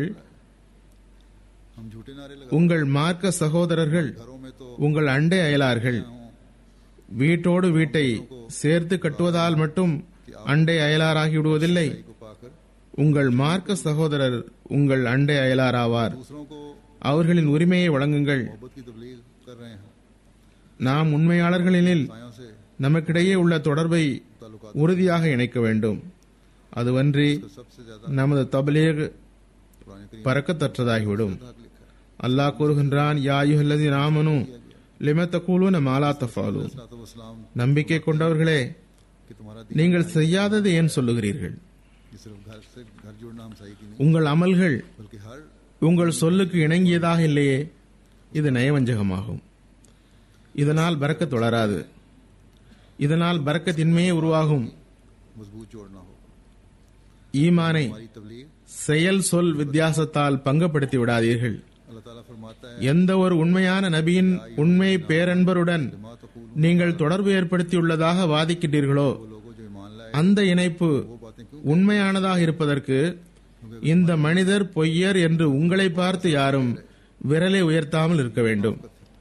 हम झूठे नारे लगा உங்கள் மார்க்க சகோதரர்கள் घरों में तो உங்கள் அண்டை அயலார்கள். வீட்டோடு வீட்டை சேர்த்து கட்டுவதால் மட்டும் அண்டை அயலாராகி விடுவதில்லை. को पाकर உங்கள் மார்க்க சகோதரர் உங்கள் அண்டை அயலாராவார். दूसरों को அவர்களின் உரிமையை வழங்குங்கள். मोहब्बत की तबलीग कर रहे हैं। நாம் உண்மையாளர்களில் सायों से நமக்கிடையே உள்ள தொடர்பை ताल्लुकात உறுதியாக இணைக்க வேண்டும். அதுவன்றி तो सबसे ज्यादा நமது தப்லீக் कुरान करीम பறக்கத்தற்றதாகிவிடும். में लिखा है। அல்லாஹ் கூறுகின்றான், யா அய்யுஹல்லதீன ஆமனூ லிம தகூலூன மா லா தஃபாலூன். सलाम நம்பிக்கை கொண்டவர்களே, कि तुम्हारा நீங்கள் செய்யாதது ஏன் சொல்லுகிறீர்கள்? कि सिर्फ घर से घर जुड़ना हम सही की नहीं, உங்கள் அமல்கள் बल्कि हर உங்கள் சொல்லுக்கு இணங்கியதாக இல்லையே. இது நயவஞ்சகமாகும். இதனால் பரக்கத் வளராது. இதனால் பரக்கத்தின்மையே உருவாகும். मजबूत जोड़ना होगा। ஈமானை हमारी तबलीग செயல் சொல் வித்தியாசத்தால் பங்கப்படுத்தி விடாதீர்கள். अल्लाह ताला फरमाता है எந்த ஒரு உண்மையான நபியின் உண்மை பேரன்பருடன் मा तक़ूल நீங்கள் தொடர்பு ஏற்படுத்தியுள்ளதாக வாதிக்கின்றீர்களோ, वो लोगों जो ईमान लाए அந்த இணைப்பு वो बातें क्यों உண்மையானதாக இருப்பதற்கு இந்த மனிதர் பொய்யர் என்று உங்களை பார்த்து யாரும் விரலை உயர்த்தாமல் இருக்க வேண்டும்.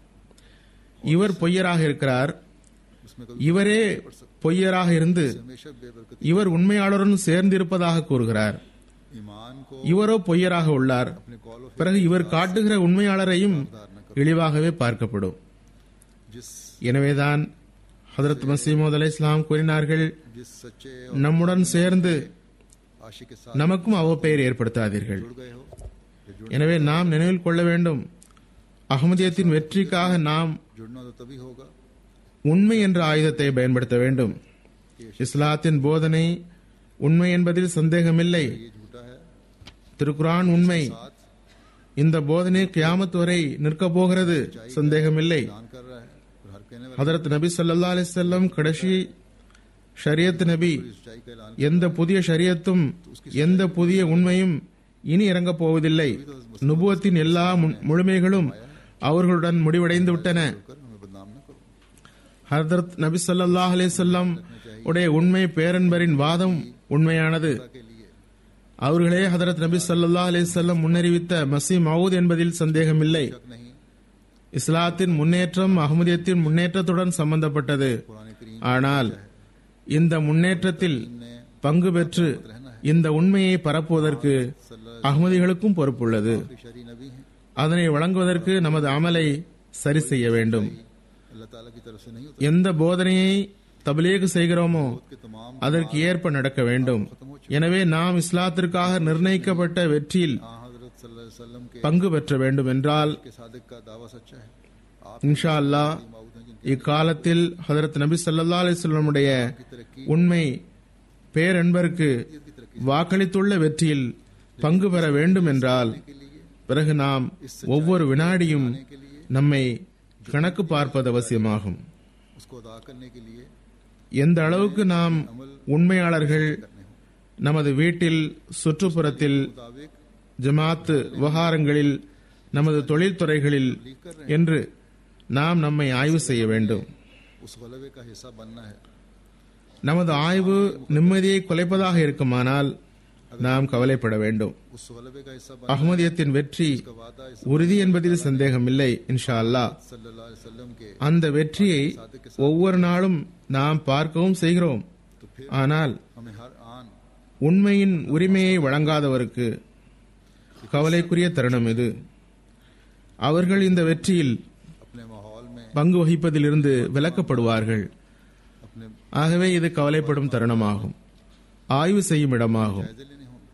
இவர் பொய்யராக இருக்கிறார், उसमें कभी இவரே பொய்யராக இருந்து हमेशा बेबरकती இவர் उண்மையாளருடன் சேர்ந்திருப்பதாக கூறுகிறார். ईमान को இவரோ பொய்யராக உள்ளார். अपने कौल और பிறகு இவர் காட்டுகிற உண்மையாளரையும் फिर धारणा करो। இழிவாகவே பார்க்கப்படும். जिस எனவேதான் ஹதரத் மசீமூத் அலைஹிஸ்ஸலாம் கூறினார்கள், जिस सच्चे நம்முடன் சேர்ந்து आशिक के साथ நமக்கும் அவப்பெயர் ஏற்படுத்தாதீர்கள். जुड़ गए हो, ये எனவே நாம் நினைவில் கொள்ள வேண்டும், அஹ்மதியத்தின் வெற்றிக்காக நாம் जुड़ना तो तभी होगा உண்மை என்ற ஆயுதத்தை பயன்படுத்த வேண்டும். இஸ்லாத்தின் போதனை உண்மை என்பதில் சந்தேகமில்லை. ये झूठा है। திருக்குரான் உண்மை. साथ இந்த போதனை கியாமத் வரை நிற்கப் போகிறது, சந்தேகமில்லை. दान कर रहा है और हर कहने वाले ஹதரத் நபி ஸல்லல்லாஹு அலைஹி வஸல்லம் கடைசி ஷரியத் நபி. सच्चाई का ऐलान எந்த புதிய ஷரியத்தும் எந்த புதிய உண்மையும் இனி இறங்கப் போவதில்லை. நுபுவத்தின் எல்லா முழுமைகளும் அவர்களுடன் முடிவடைந்து விட்டன. कर हमें बदनाम न करो। ஹதரத் நபி ஸல்லல்லாஹு அலைஹி வஸல்லம் உடைய உண்மை பேரன்பரின் வாதம் உண்மையானது. के लिए அவர்களே ஹதரத் நபி ஸல்லல்லாஹு அலைஹி வஸல்லம் முன்னறிவித்த மஸீஹ் மவ்ஊத் என்பதில் சந்தேகமில்லை. शक नहीं। இஸ்லாத்தின் முன்னேற்றம் அஹ்மதியத்தின் முன்னேற்றத்துடன் சம்பந்தப்பட்டது. कुरान करीम ஆனால் இந்த முன்னேற்றத்தில் பங்கு பெற்று இந்த உண்மையை பரப்புவதற்கு அஹ்மதிகளுக்கும் பொறுப்புள்ளது. के शरी नबी हैं, அதனை வழங்குவதற்கு நமது அமலை சரி செய்ய வேண்டும். अल्लाह ताला की तरफ से नहीं होता। எந்த போதனையை தப்லீக் செய்கிறோமோ के तमाम அதற்கு ஏற்ப நடக்க வேண்டும். எனவே நாம் இஸ்லாத்திற்காக நிர்ணயிக்கப்பட்ட வெற்றியில் हजरत सल्लल्लाहु अलैहि वसल्लम के பங்கு பெற்ற வேண்டும் என்றால் सादिक का दावा सच्चा है। आप இன்ஷா அல்லாஹ் माऊद हैं जिनकी இக்காலத்தில் ஹதரத் நபி ஸல்லல்லாஹு அலைஹி வஸல்லமுடைய உண்மை பேரன்பருக்கு வாக்களித்துள்ள வெற்றியில் பங்கு பெற வேண்டும் என்றால் பிறகு நாம் ஒவ்வொரு வினாடியும் நம்மை கணக்கு பார்ப்பது அவசியமாகும். उसको अदा करने के लिए எந்த அளவுக்கு நாம் உண்மையாளர்கள் நமது வீட்டில், சுற்றுப்புறத்தில், मुताबिक ஜமாத் விவகாரங்களில், நமது தொழில்துறைகளில் என்று நாம் நம்மை ஆய்வு செய்ய வேண்டும். उस गलबे का हिस्सा बनना है। நமது ஆய்வு நிம்மதியை குலைப்பதாக இருக்குமானால் நாம் கவலைப்பட வேண்டும். उस गलबे का हिस्सा அஹ்மதியத்தின் வெற்றி का वादा इस உறுதி என்பதில் சந்தேகமில்லை. இன்ஷா அல்லாஹ் सल्लल्लाहु अलैहि वसल्लम के அந்த வெற்றியை ஒவ்வொரு நாளும் நாம் பார்க்கவும் செய்கிறோம். तो फिर ஆனால் हमें हर आन உண்மையின் உரிமையை வழங்காதவருக்கு கவலைக்குரிய தருணம் இது. அவர்கள் இந்த வெற்றியில் अपने माहौल में பங்கு வகிப்பதிலிருந்து விலக்கப்படுவார்கள். अपने ஆகவே இது கவலைப்படும் தருணமாகும், ஆய்வு செய்யும் இடமாகும். जायजे लेने होंगे।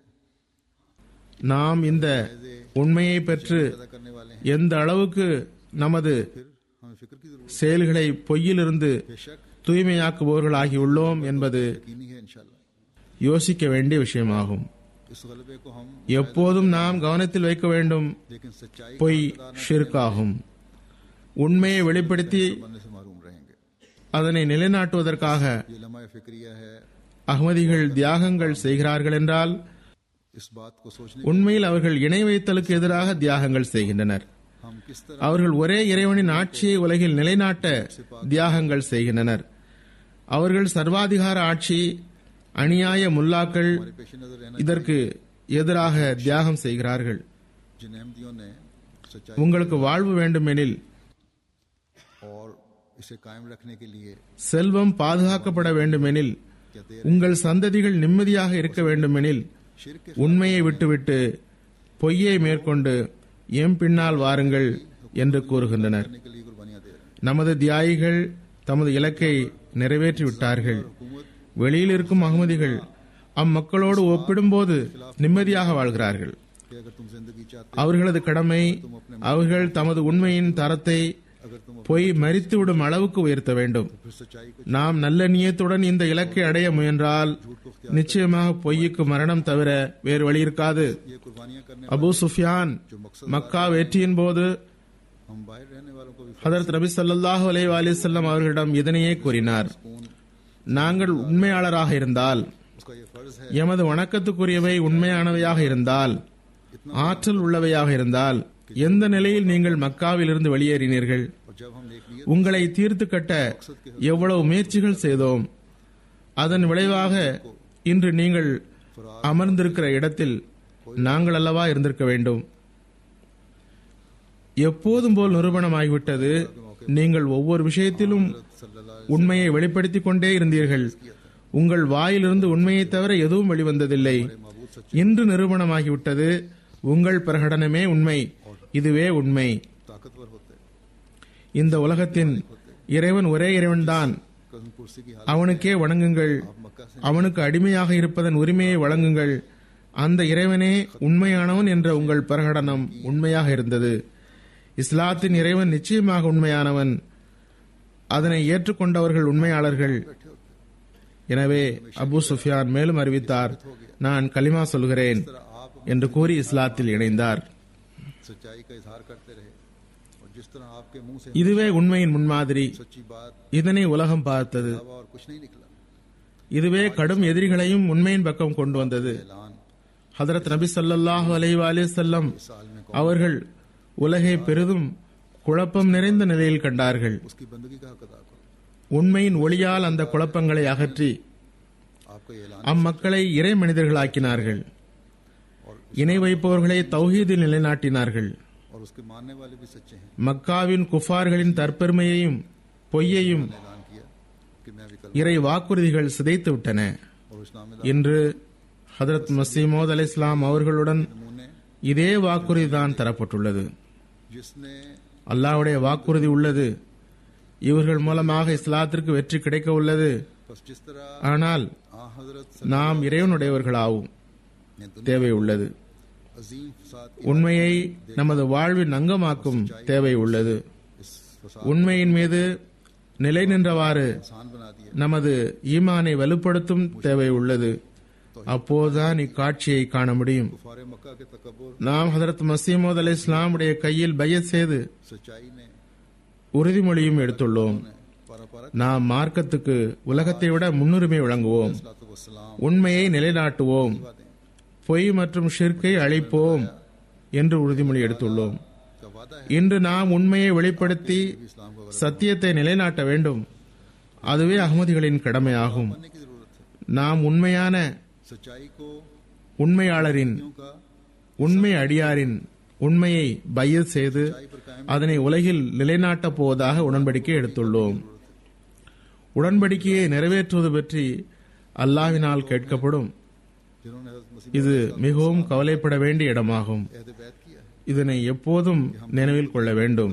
நாம் இந்த உண்மையை பெற்று पैदा करने वाले हैं। எந்த அளவுக்கு நமது फिर हमें फिक्र की जरूरत செயல்களை பொய்யிலிருந்து है। बेशक தூய்மையாக்குபவர்களாகியுள்ளோம் என்பது यकीनी है इंशाल्लाह। யோசிக்க வேண்டிய விஷயமாகும். इस गलबे को हम எப்போதும் நாம் கவனத்தில் வைக்க வேண்டும். लेकिन सच्चाई பொய் ஷிர்காகும். உண்மையை வெளிப்படுத்தி बनने से महरूम रहेंगे। அதனை நிலைநாட்டுவதற்காக ये लम्हा फिक्रिया है। அஹ்மதிகள் தியாகங்கள் செய்கிறார்கள் என்றால் इस बात को सोचने உண்மையில் அவர்கள் இணை வைத்தலுக்கு எதிராக தியாகங்கள் செய்கின்றனர். हम किस तरह அவர்கள் ஒரே இறைவனின் ஆட்சியை உலகில் நிலைநாட்ட தியாகங்கள் செய்கின்றனர். அவர்கள் சர்வாதிகார ஆட்சி, அநியாய முல்லாக்கள் पेश नजर रहना இதற்கு எதிராக தியாகம் செய்கிறார்கள். जिन अहमदियों ने सच्चाई உங்களுக்கு வாழ்வு வேண்டுமெனில், और इसे कायम रखने के लिए செல்வம் பாதுகாக்கப்பட வேண்டுமெனில், क्या देर உங்கள் சந்ததிகள் நிம்மதியாக இருக்க வேண்டுமெனில் शिर्क के உண்மையை விட்டுவிட்டு பொய்யை மேற்கொண்டு எம் பின்னால் வாருங்கள் என்று கூறுகின்றனர். करने के लिए कुर्बानियां दे रहे हैं। நமது தியாகிகள் தமது இலக்கை நிறைவேற்றி விட்டார்கள். வெளியில் இருக்கும் அகமதிகள் அம்மக்களோடு ஒப்பிடும்போது நிம்மதியாக வாழ்கிறார்கள். कि अगर तुम जिंदगी चाहते அவர்களது கடமை அவர்கள் தமது உண்மையின் தரத்தை अगर तुम பொய் மரித்துவிடும் அளவுக்கு உயர்த்த வேண்டும். फिर सच्चाई को நாம் நல்ல நியத்துடன் இந்த இலக்கை அடைய முயன்றால் நிச்சயமாக பொய்யுக்கு மரணம் தவிர வேறு வழி இருக்காது. ये कुर्बानियां करने அபூ சுஃபியான் மக்கா வெற்றியின் போது हम बाहर रहने वालों को भी ஹதரத் நபி ஸல்லல்லாஹு அலைஹி வஸல்லம் அவர்களிடம் இதனையே கூறினார். நாங்கள் உண்மையாளராக இருந்தால், उसका ये फर्ज है। எமது வணக்கத்துக்குரியவை உண்மையானவையாக இருந்தால், ஆற்றல் உள்ளவையாக இருந்தால், எந்த நிலையில் நீங்கள் மக்காவில் இருந்து வெளியேறினீர்கள்? और जब हम नेक नियत உங்களை தீர்த்து கட்ட எவ்வளவு முயற்சிகள் செய்தோம். அதன் விளைவாக இன்று நீங்கள் அமர்ந்திருக்கிற இடத்தில் நாங்கள் அல்லவா இருந்திருக்க வேண்டும். எப்போதும் போல் நிரூபணமாகிவிட்டது. நீங்கள் ஒவ்வொரு விஷயத்திலும் உண்மையை வெளிப்படுத்திக் கொண்டே இருந்தீர்கள். உங்கள் வாயிலிருந்து உண்மையை தவிர எதுவும் வெளிவந்ததில்லை. இன்று நிரூபணமாகிவிட்டது. உங்கள் பிரகடனமே உண்மை. இதுவே உண்மை. ताकतवर होते हैं। இந்த உலகத்தின் இறைவன் ஒரே இறைவன்தான் कसम कुर्सी की हालत அவனுக்கே வணங்குங்கள், आप मक्का से அவனுக்கு அடிமையாக இருப்பதன் உரிமையை வழங்குங்கள். அந்த இறைவனே உண்மையானவன் என்ற உங்கள் பிரகடனம் உண்மையாக இருந்தது. இஸ்லாத்தின் இறைவன் நிச்சயமாக உண்மையானவன், அதனை ஏற்றுக்கொண்டவர்கள் உண்மையாளர்கள். எனவே அபு சுஃபியான் மேலும் அறிவித்தார், நான் கலிமா சொல்கிறேன் என்று கூறி இஸ்லாத்தில் இணைந்தார். सच्चाई का इजहार करते रहे और जिस तरह आपके मुंह से இதுவே உண்மையின் முன்மாதிரி. सच्ची बात இதனை உலகம் பார்த்தது. अलावा और कुछ नहीं निकला. இதுவே கடும் எதிரிகளையும் உண்மையின் பக்கம் கொண்டு வந்தது. ऐलान ஹதரத் நபி ஸல்லல்லாஹு அலைஹி வஸல்லம் साल में அவர்கள் உலகை பெரிதும் குழப்பம் நிறைந்த நிலையில் கண்டார்கள். उसकी बंदगी का हक अदा करो. உண்மையின் ஒளியால் அந்த குழப்பங்களை அகற்றி आपका ये ऐलान அம்மக்களை இறை மனிதர்களாக்கினார்கள். இணை வைப்பவர்களை தௌஹீதில் நிலைநாட்டினார்கள். और उसके मानने वाले भी सच्चे हैं. மக்காவின் குஃபார்களின் தற்பெருமையையும் பொய்யையும் ऐलान किया कि मैं भी कल இறை வாக்குறுதிகள் சிதைத்து விட்டன. और इस्लाम में இன்று ஹதரத் மசீமோத் அலைஹிஸ்ஸலாம் அவர்களுடன் नमूने இதே வாக்குறுதி தான் தரப்பட்டுள்ளது. जिसने அல்லாஹ்வுடைய வாக்குறுதி உள்ளது. இவர்கள் மூலமாக இஸ்லாத்திற்கு வெற்றி கிடைக்க உள்ளது. बस जिस तरह ஆனால் आ हजरत நாம் இறைவனுடையவர்களாகும் ने दुनिया தேவை உள்ளது. अजीम फसाद की உண்மையை நமது வாழ்வின் அங்கமாக்கும் தேவை உள்ளது. इस फसाद உண்மையின் மீது நிலை நின்றவாறு इंसान बना दिया. நமது ஈமானை வலுப்படுத்தும் தேவை உள்ளது. அப்போதுதான் இக்காட்சியை காண முடியும். कुफारे मक्का के तकब्बुर நாம் ஹதரத் மசீமோத் அலைஹிஸ்ஸலாமுடைய கையில் பையத் செய்து सच्चाई ने உறுதிமொழியும் எடுத்துள்ளோம். पारा நாம் मार्க்கத்துக்கு உலகத்தை விட முன்னுரிமை வழங்குவோம். वसलाम உண்மையை நிலைநாட்டுவோம். பொய் மற்றும் ஷிர்கை அழிப்போம் என்று உறுதிமொழி எடுத்துள்ளோம். का वादा है இன்று நாம் உண்மையை வெளிப்படுத்தி इस्लाम को சத்தியத்தை நிலைநாட்ட வேண்டும். அதுவே அஹ்மதிகளின் கடமையாகும். बनने की जरूरत है. நாம் உண்மையான सच्चाई को உண்மையாளரின் का உண்மை அடியாரின் உண்மையை பையத் செய்து அதனை உலகில் நிலைநாட்டப் போவதாக உடன்படிக்கை எடுத்துள்ளோம். உடன்படிக்கையை நிறைவேற்றுவது பற்றி அல்லாஹ்வினால் கேட்கப்படும். जिन्होंने हज़रत मसीह இது மிகவும் கவலைப்பட வேண்டிய இடமாகும். अहद बैत किया है இதனை எப்போதும் நினைவில் கொள்ள வேண்டும்.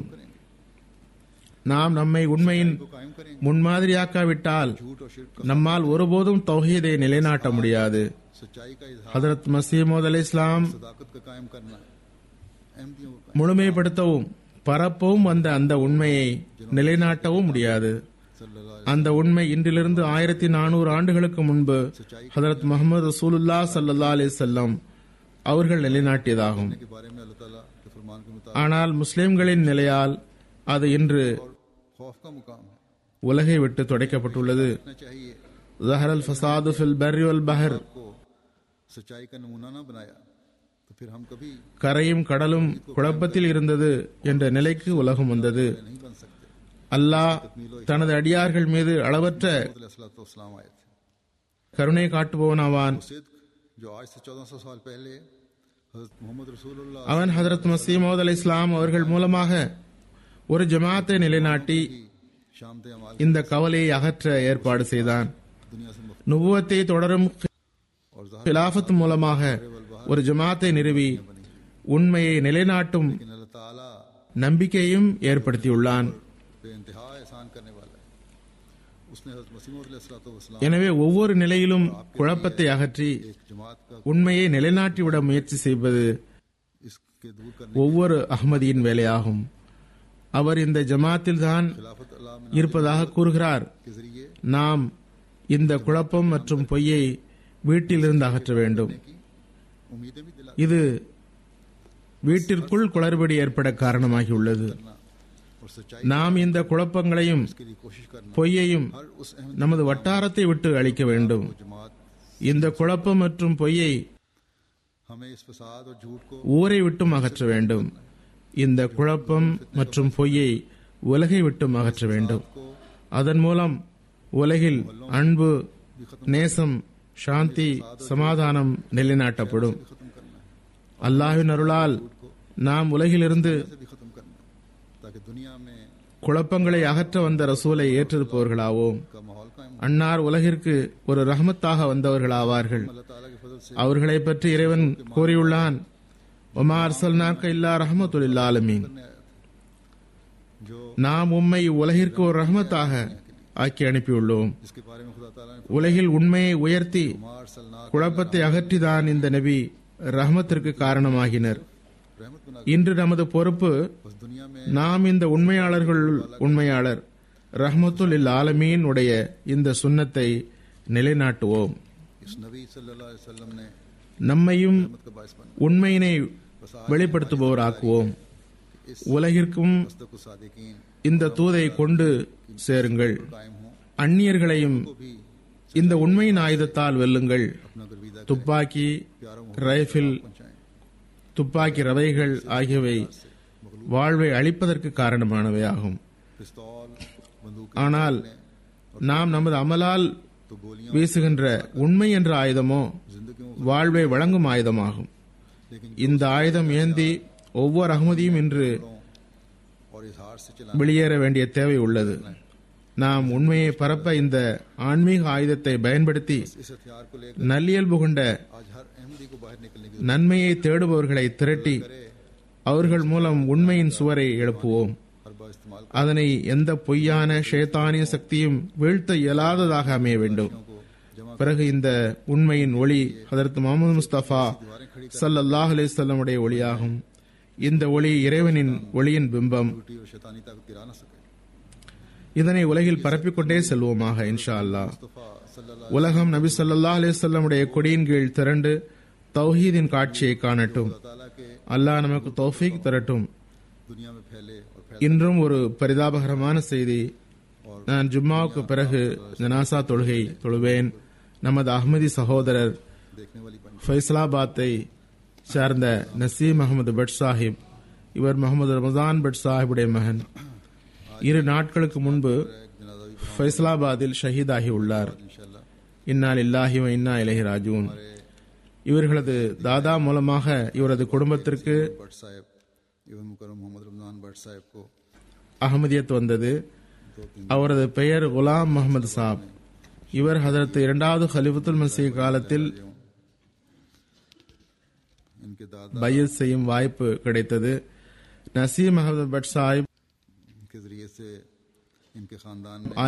நாம் நம்மை உண்மையின் को कायम करेंगे. முன்மாதிரியாக்காவிட்டால் झूठ और शिर्क நம்மால் ஒருபோதும் தௌஹீதை நிலைநாட்ட முடியாது. सच्चाई का इजहार ஹதரத் மசீமோத் அலைஹிஸ்ஸலாம் सदाकत का कायम करना अहमदियों को முழுமைப்படுத்தவும் பரப்பவும் வந்த அந்த உண்மையை நிலைநாட்டவும் முடியாது. सल्लल्लाहु அந்த உண்மை இன்றிலிருந்து 1400 ஆண்டுகளுக்கு முன்பு ஹதரத் முஹம்மது ரசூலுல்லாஹ் ஸல்லல்லாஹு அலைஹி வஸல்லம் அவர்கள் நிலைநாட்டியதாகும். के बारे में अल्लाह ताला के फरमान के मुताबिक ஆனால் मुस्लिம்களின் நிலையால் அது இன்று और खौफ का मुकाम है. உலகை விட்டு துடைக்கப்பட்டுள்ளது. रखना चाहिए ज़हर अल फसाद फिल बर्रि वल बहर, को सच्चाई का नमूना ना बनाया तो फिर हम कभी கரையும் கடலும் குழப்பத்தில் இருந்தது என்ற நிலைக்கு உலகம் வந்தது. नहीं बन सकते. அல்லாஹ் தனது அடியார்கள் மீது அளவற்ற सलाम आए थे. கருணை காட்டுபவனாவான். सिद्क जो आज से 1400 साल पहले हज़रत मोहम्मद रसूलुल्लाह அவன் ஹதரத் மசீமோத் அலைஹிஸ்ஸலாம் அவர்கள் மூலமாக ஒரு ஜமாத்தை நிலைநாட்டி की शाम ते अमाल இந்த कवலையை अகற்ற ஏற்பாடு செய்தான். दुनिया से मुफ्त நுபுவத்தை தொடரும் और ज़ाहिर खिलाफत மூலமாக ஒரு ஜமாத்தை நிறுவி உண்மையை நிலைநாட்டும் लेकिन अल्लाह ताला நம்பிக்கையும் ஏற்படுத்தியுள்ளான். बेइंतहा एहसान करने वाला है. उसने हज़रत मसीह मौद अलैहिस्सलाम எனவே ஒவ்வொரு நிலையிலும் குழப்பத்தை அகற்றி एक जमात का உண்மையை நிலைநாட்டிவிட முயற்சி செய்வது इसके दूर करने ஒவ்வொரு அஹ்மதியின் வேலையாகும். அவர் இந்த ஜமாத்தில் தான் खिलाफत अल्लाह में இருப்பதாக கூறுகிறார். के जरिए நாம் இந்த குழப்பம் மற்றும் பொய்யை வீட்டிலிருந்து அகற்ற வேண்டும். की उम्मीदें भी दिला இது வீட்டிற்குள் குளறுபடி ஏற்பட காரணமாகியுள்ளது. और सच्चाई நாம் இந்த குழப்பங்களையும் के लिए कोशिश करना பொய்யையும் हर उस अहम நமது வட்டாரத்தை விட்டு அழிக்க வேண்டும். जमात இந்த குழப்பம் மற்றும் பொய்யை हमें इस फसाद और झूठ को ஊரை விட்டும் அகற்ற வேண்டும். இந்த குழப்பம் மற்றும் பொய்யை உலகை விட்டும் அகற்ற வேண்டும். அதன் மூலம் உலகில் அன்பு, நேசம், சாந்தி, சமாதானம் நிலைநாட்டப்படும். खत्म करना है, அல்லாஹ்வின் அருளால் நாம் உலகிலிருந்து से भी खत्म करना है, ताकि दुनिया में குழப்பங்களை அகற்ற வந்த ரசூலை ஏற்றிருப்பவர்களாவோம். का माहौल कायम हो. அன்னார் உலகிற்கு ஒரு ரஹமத்தாக வந்தவர்களாவார்கள். अल्लाह ताला के फजल से அவர்களை பற்றி இறைவன் கூறியுள்ளான், ஒமா அர்சல்னாக்க இல்லா ரஹமத்துல் லில் ஆலமீன். करने आया था जो நாம் உம்மை உலகிற்கு ஒரு ரஹமத்தாக ஆக்கி அனுப்பியுள்ளோம். जिसके बारे में खुदा ताला ने உலகில் உண்மையை உயர்த்தி कुमार सलना குழப்பத்தை அகற்றிதான் இந்த நபி ரஹ்மத்திற்கு காரணமாகினர். रहमत बना இன்று நமது பொறுப்பு उस दुनिया में நாம் இந்த உண்மையாளர்கள் உண்மையாளர் ரஹ்மத்துல் லில் ஆலமீன் உடைய இந்த சுன்னத்தை நிலைநாட்டுவோம். इस नबी सल्लल्लाहु अलैहि वसल्लम ने நம்மையும் रहमत का बायस बना உண்மையினை வெளிப்படுத்துபவராக்குவோம். உலகிற்கும் सदक सादिकीन இந்த தூதை கொண்டு சேருங்கள். कायम हो அந்நியர்களையும் को भी இந்த உண்மையின் ஆயுதத்தால் வெல்லுங்கள். अपना गर्विदा துப்பாக்கி, प्यारों ரைபிள், पहुंचाएं. துப்பாக்கி ரவைகள் ஆகியவை வாழ்வை அழிப்பதற்கு காரணமானவையாகும். पिस्तौल बंदूक ஆனால் நாம் நமது அமலால் तो गोलियां வீசுகின்ற உண்மை என்ற ஆயுதமோ जिंदगियों வாழ்வை வழங்கும் ஆயுதமாகும். लेकिन இந்த ஆயுதம் ஏந்தி ஒவ்வொரு அகமதியும் இன்று और इजहार से चला வெளியேற வேண்டிய தேவை உள்ளது. நாம் உண்மையை பரப்ப இந்த ஆன்மீக ஆயுதத்தை பயன்படுத்தி इस हथियार को लेकर நல்லியல்பு கொண்ட आज हर अहमदी को बाहर निकलने की நன்மையை தேடுபவர்களை திரட்டி அவர்கள் மூலம் உண்மையின் சுவரை எழுப்புவோம். हर बार इस्तेमाल அதனை எந்த பொய்யான ஷைத்தானிய சக்தியும் வீழ்த்த இயலாததாக அமைய வேண்டும். को जमा பிறகு இந்த உண்மையின் ஒளி ஹதரத் முஹம்மது முஸ்தபா ஸல்லல்லாஹு அலைஹி வஸல்லம் உடைய ஒளியாகும். இந்த ஒளி இறைவனின் ஒளியின் பிம்பம். टूटी और शैतानी ताकत गिरा न सके. இதனை உலகில் பரப்பிக்கொண்டே செல்வோமாக இன்ஷா அல்லாஹ். मुस्तफा सल्लल्लाहु உலகம் நபி ஸல்லல்லாஹு அலைஹி வஸல்லம் உடைய கொடியின் கீழ் திரண்டு தௌஹீதின் காட்சியை காணட்டும். ताला के அல்லாஹ் நமக்கு தௌஃபீக் தரட்டும். दुनिया में फैले और फैल இன்றும் ஒரு பரிதாபகரமான செய்தி. நான் ஜும்மாவுக்கு பிறகு ஜனாசா தொழுகை தொழுவேன். நமது அஹ்மதி சகோதரர் देखने वाली बन ஃபைசலாபாத்தை சார்ந்த நசீம் அகமது பட் சாஹிப், இவர் முகமது ரமதான் பட் சாஹிபுடைய மகன், 2 நாட்களுக்கு முன்பு जनाजा भी ஃபைசலாபாத்தில் ஷஹீதாகி உள்ளார். इंशाल्लाह இன்னா லில்லாஹி வ இன்னா இலைஹி ராஜிஊன். இவர்களது தாதா மூலமாக இவரது குடும்பத்திற்கு भट्ट साहब इवन मुकर्रम मोहम्मद रमजान भट्ट साहब को அகமதியத் வந்தது. அவரது பெயர் குலாம் முகமது சாப். இவர் ஹதரத் 2வது ஹலிஃபத்துல் மசீஹ் காலத்தில் इनके दादा பையத் செய்யும் வாய்ப்பு கிடைத்தது. நசீம் அகமது பட் சாஹிப் के जरिए से इनके खानदान में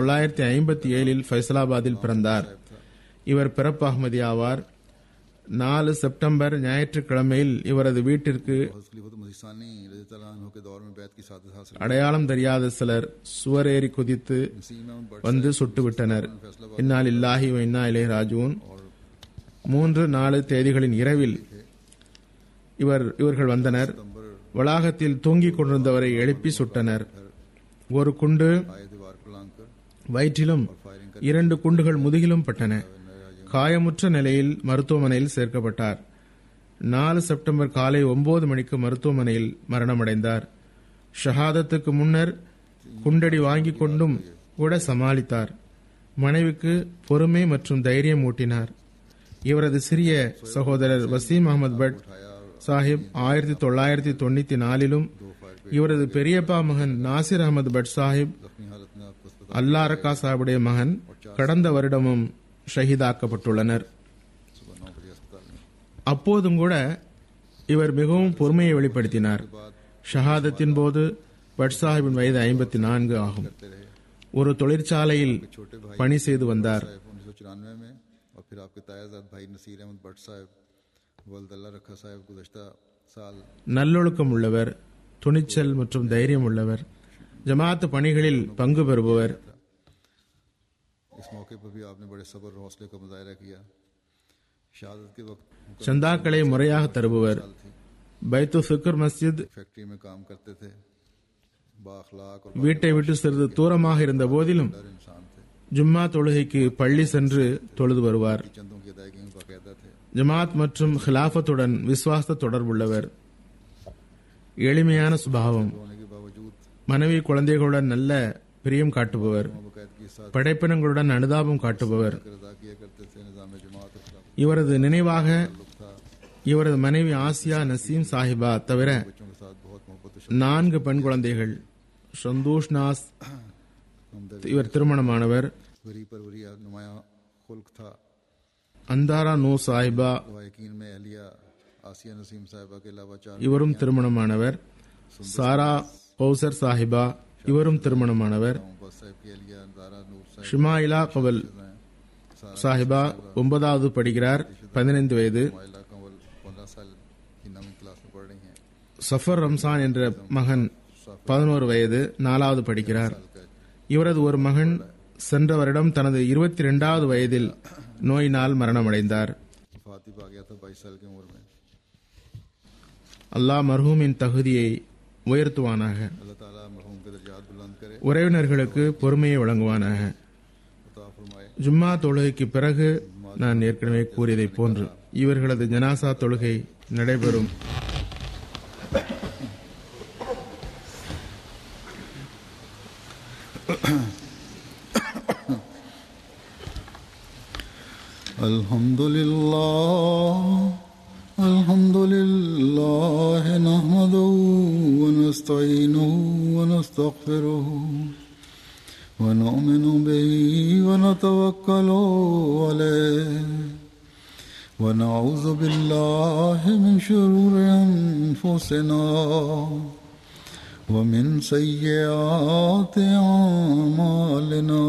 1957 ஃபைசலாபாத்தில் பிறந்தார். இவர் பிறப்பு அஹ்மதி ஆவார். 4 செப்டம்பர் ஞாயிற்றுக்கிழமையில் இவரது வீட்டிற்கு खलीफत मसीसानी रज़ी अल्लाह अन्हु के दौर में बैत की सादत हासिल அடையாளம் தெரியாத சிலர் சுவரேறி குதித்து नसीम अहमद भट्ट வந்து சுட்டுவிட்டனர். இன்னா லில்லாஹி வ இன்னா இலைஹி ராஜிஊன். 3-4 தேதிகளின் இரவில் இவர்கள் வந்தனர். வளாகத்தில் தூங்கிக் கொண்டிருந்தவரை எழுப்பி சுட்டனர். ஒரு குண்டு आए दीवार पर लांग कर வயிற்றிலும் 2 குண்டுகள் முதுகிலும் பட்டன. காயமுற்ற நிலையில் மருத்துவமனையில் சேர்க்கப்பட்டார். 4 செப்டம்பர் காலை 9 மணிக்கு மருத்துவமனையில் மரணமடைந்தார். ஷஹாதத்துக்கு முன்னர் குண்டடி வாங்கிக் கொண்டும் கூட சமாளித்தார். மனைவிக்கு பொறுமை மற்றும் தைரியம் ஊட்டினார். இவரது சிறிய சகோதரர் வசீம் அகமது பட் சாஹிப் 1994 இவரது பெரியப்பா மகன் நாசிர் அகமது பட் சாஹிப் अपनी हालत में आपको अस्पताल அல்லா ரக்கா சாஹிபுடைய மகன் கடந்த வருடமும் ஷஹீதாக்கப்பட்டுள்ளனர். सुबह 9 बजे अस्पताल में அப்போதும் கூட இவர் மிகவும் பொறுமையை வெளிப்படுத்தினார். ஷஹாதத்தின் போது பட் சாஹிபின் வயது 54 ஆகும். ஒரு தொழிற்சாலையில் பணி செய்து வந்தார். 1994 में और फिर आपके तायाजाद भाई नसीर अहमद भट्ट साहब वल्दल्ला रखा साहब गुज़श्ता साल நல்லொழுக்கம் உள்ளவர், துணிச்சல் மற்றும் தைரியம் உள்ளவர், ஜமாத் பணிகளில் பங்கு பெறுபவர். इस मौके पर भी आपने बड़े सब्र और हौसले का मुजाहरा किया. शहादत के वक्त சந்தாக்களை முறையாக தருபவர். பைத்து ஃபிக்ர் மஸ்ஜித் फैक्ट्री में काम करते थे. बाअखलाक और வீட்டை விட்டு சிறிது தூரமாக இருந்த போதிலும் बादर इंसान थे. ஜும்மா தொழுகைக்கு பள்ளி சென்று தொழுது வருவார். चंदों की अदायगी में बाकायदा थे. ஜமாத் மற்றும் खिलाफத்துடன் விசுவாச தொடர்புள்ளவர். எளிமையான சுபாவம். होने के बावजूद மனைவி குழந்தைகளுடன் நல்ல பிரியம் காட்டுபவர். बाकायदगी के साथ படைப்பினங்களுடன் அனுதாபம் காட்டுபவர். अदा किया करते थे. निज़ाम जमात के खिलाफ இவரது நினைவாக था. இவரது மனைவி ஆசியா நசீம் சாஹிபா தவிர बच्चों के साथ बहुत मोहब्बत और 4 பெண் குழந்தைகள். சந்தோஷ் நாஸ் हमदर्द இவர் திருமணமானவர். गरीब परवरी नुमाया खुल्क था. அந்தாரா நூ சாஹிபா यकीन में अहलिया आसिया नसीम साहिबा के अलावा 4 இவரும் திருமணமானவர். சாரா கௌசர் சாஹிபா இவரும் திருமணமானவர். मोहम्मद साहब के लिया दारा नूर साहब ஷிமாயிலா கவல் சாஹிபா 9வது படிக்கிறார், 15 வயது. माइला कंवल 15 साल की 9वीं क्लास में पढ़ रही हैं. சஃபர் ரம்சான் என்ற மகன் 11 வயது, 4வது படிக்கிறார். இவரது ஒரு மகன் சென்ற வருடம் தனது 22வது வயதில் நோயினால் மரணமடைந்தார். फातिमा आ गया था 22 साल की उम्र में. அல்லாஹ் மர்ஹூமின் தகுதியை உயர்த்துவானாக, अल्लाह ताला मरहूम के दर्जात बुलंद करे, உறவினர்களுக்கு பொறுமையை வழங்குவானாக. अता फरमाए. ஜும்மா தொழுகைக்கு பிறகு நான் ஏற்கனவே கூறியதைப் போன்று இவர்களது ஜனாசா தொழுகை நடைபெறும். अल्हम्दुलिल्लाह नहमदुहु व नस्तईनुहु व नस्तगफिरुहु व नु'मिनु बिही व नतवक्कलु अलैहि व नऊज़ु बिल्लाहि मिन शुरूरि अनफुसिना व मिन सय्यिआति अअमालिना.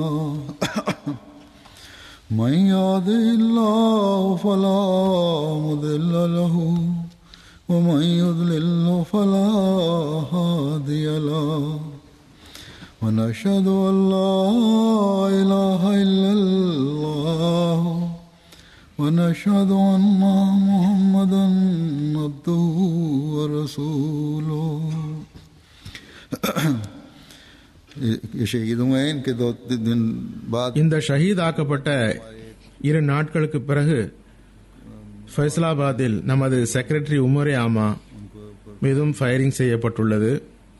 من يهده الله فلا مضل له ومن يضلل فلا هادي له ونشهد أن لا إله إلا الله ونشهد أن محمدا عبده ورسوله. இந்த ஷஹீத் ஆக்கப்பட்ட 2 நாட்களுக்கு பிறகு ஃபைசலாபாத்தில் நமது செக்ரட்டரி உமரே ஆமா மீதும் ஃபயரிங் செய்யப்பட்டுள்ளது.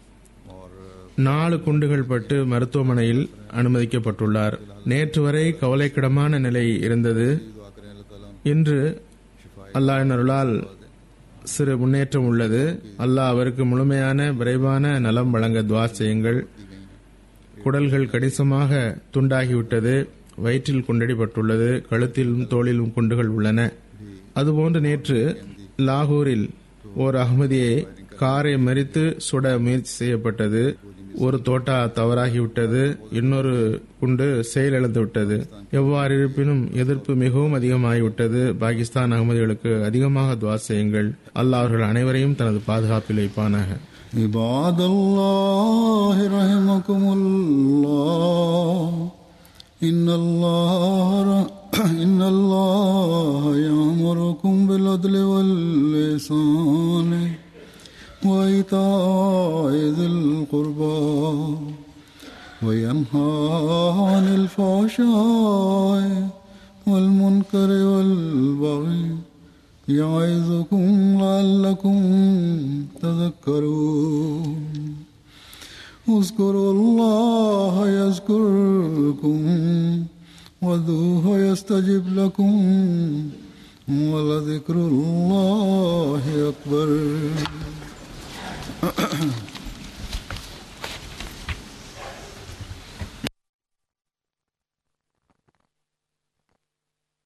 4 குண்டுகள் பட்டு மருத்துவமனையில் அனுமதிக்கப்பட்டுள்ளார். நேற்று வரை கவலைக்கிடமான நிலை இருந்தது. இன்று அல்லாஹ்வின் அருளால் சிறு முன்னேற்றம் உள்ளது. அல்லாஹ் அவருக்கு முழுமையான விரைவான நலம் வழங்க துஆ செய்யுங்கள். குடல்கள் கணிசமாக துண்டாகிவிட்டது, வயிற்றில் குண்டடிப்பட்டுள்ளது, கழுத்திலும் தோளிலும் குண்டுகள் உள்ளன. அதுபோன்று நேற்று லாகூரில் ஓர் அகமதியை காரை மறித்து சுட முயற்சி செய்யப்பட்டது. ஒரு தோட்டா தவறாகிவிட்டது, இன்னொரு குண்டு செயலிழந்து விட்டது. எவ்வாறு இருப்பினும் எதிர்ப்பு மிகவும் அதிகமாகிவிட்டது. பாகிஸ்தான் அகமதிகளுக்கு அதிகமாக துஆ செய்யுங்கள். அல்லாஹ் அவர்கள் அனைவரையும் தனது பாதுகாப்பில் வைப்பானாக. عباد الله رحمكم الله إن الله يأمركم بالعدل والإحسان وإيتاء ذي القربى وينهى عن الفحشاء والمنكر والبغي يعظكم لعلكم تذكرون. اذكروا الله يذكركم وادعوه يستجب لكم ولذكر الله أكبر.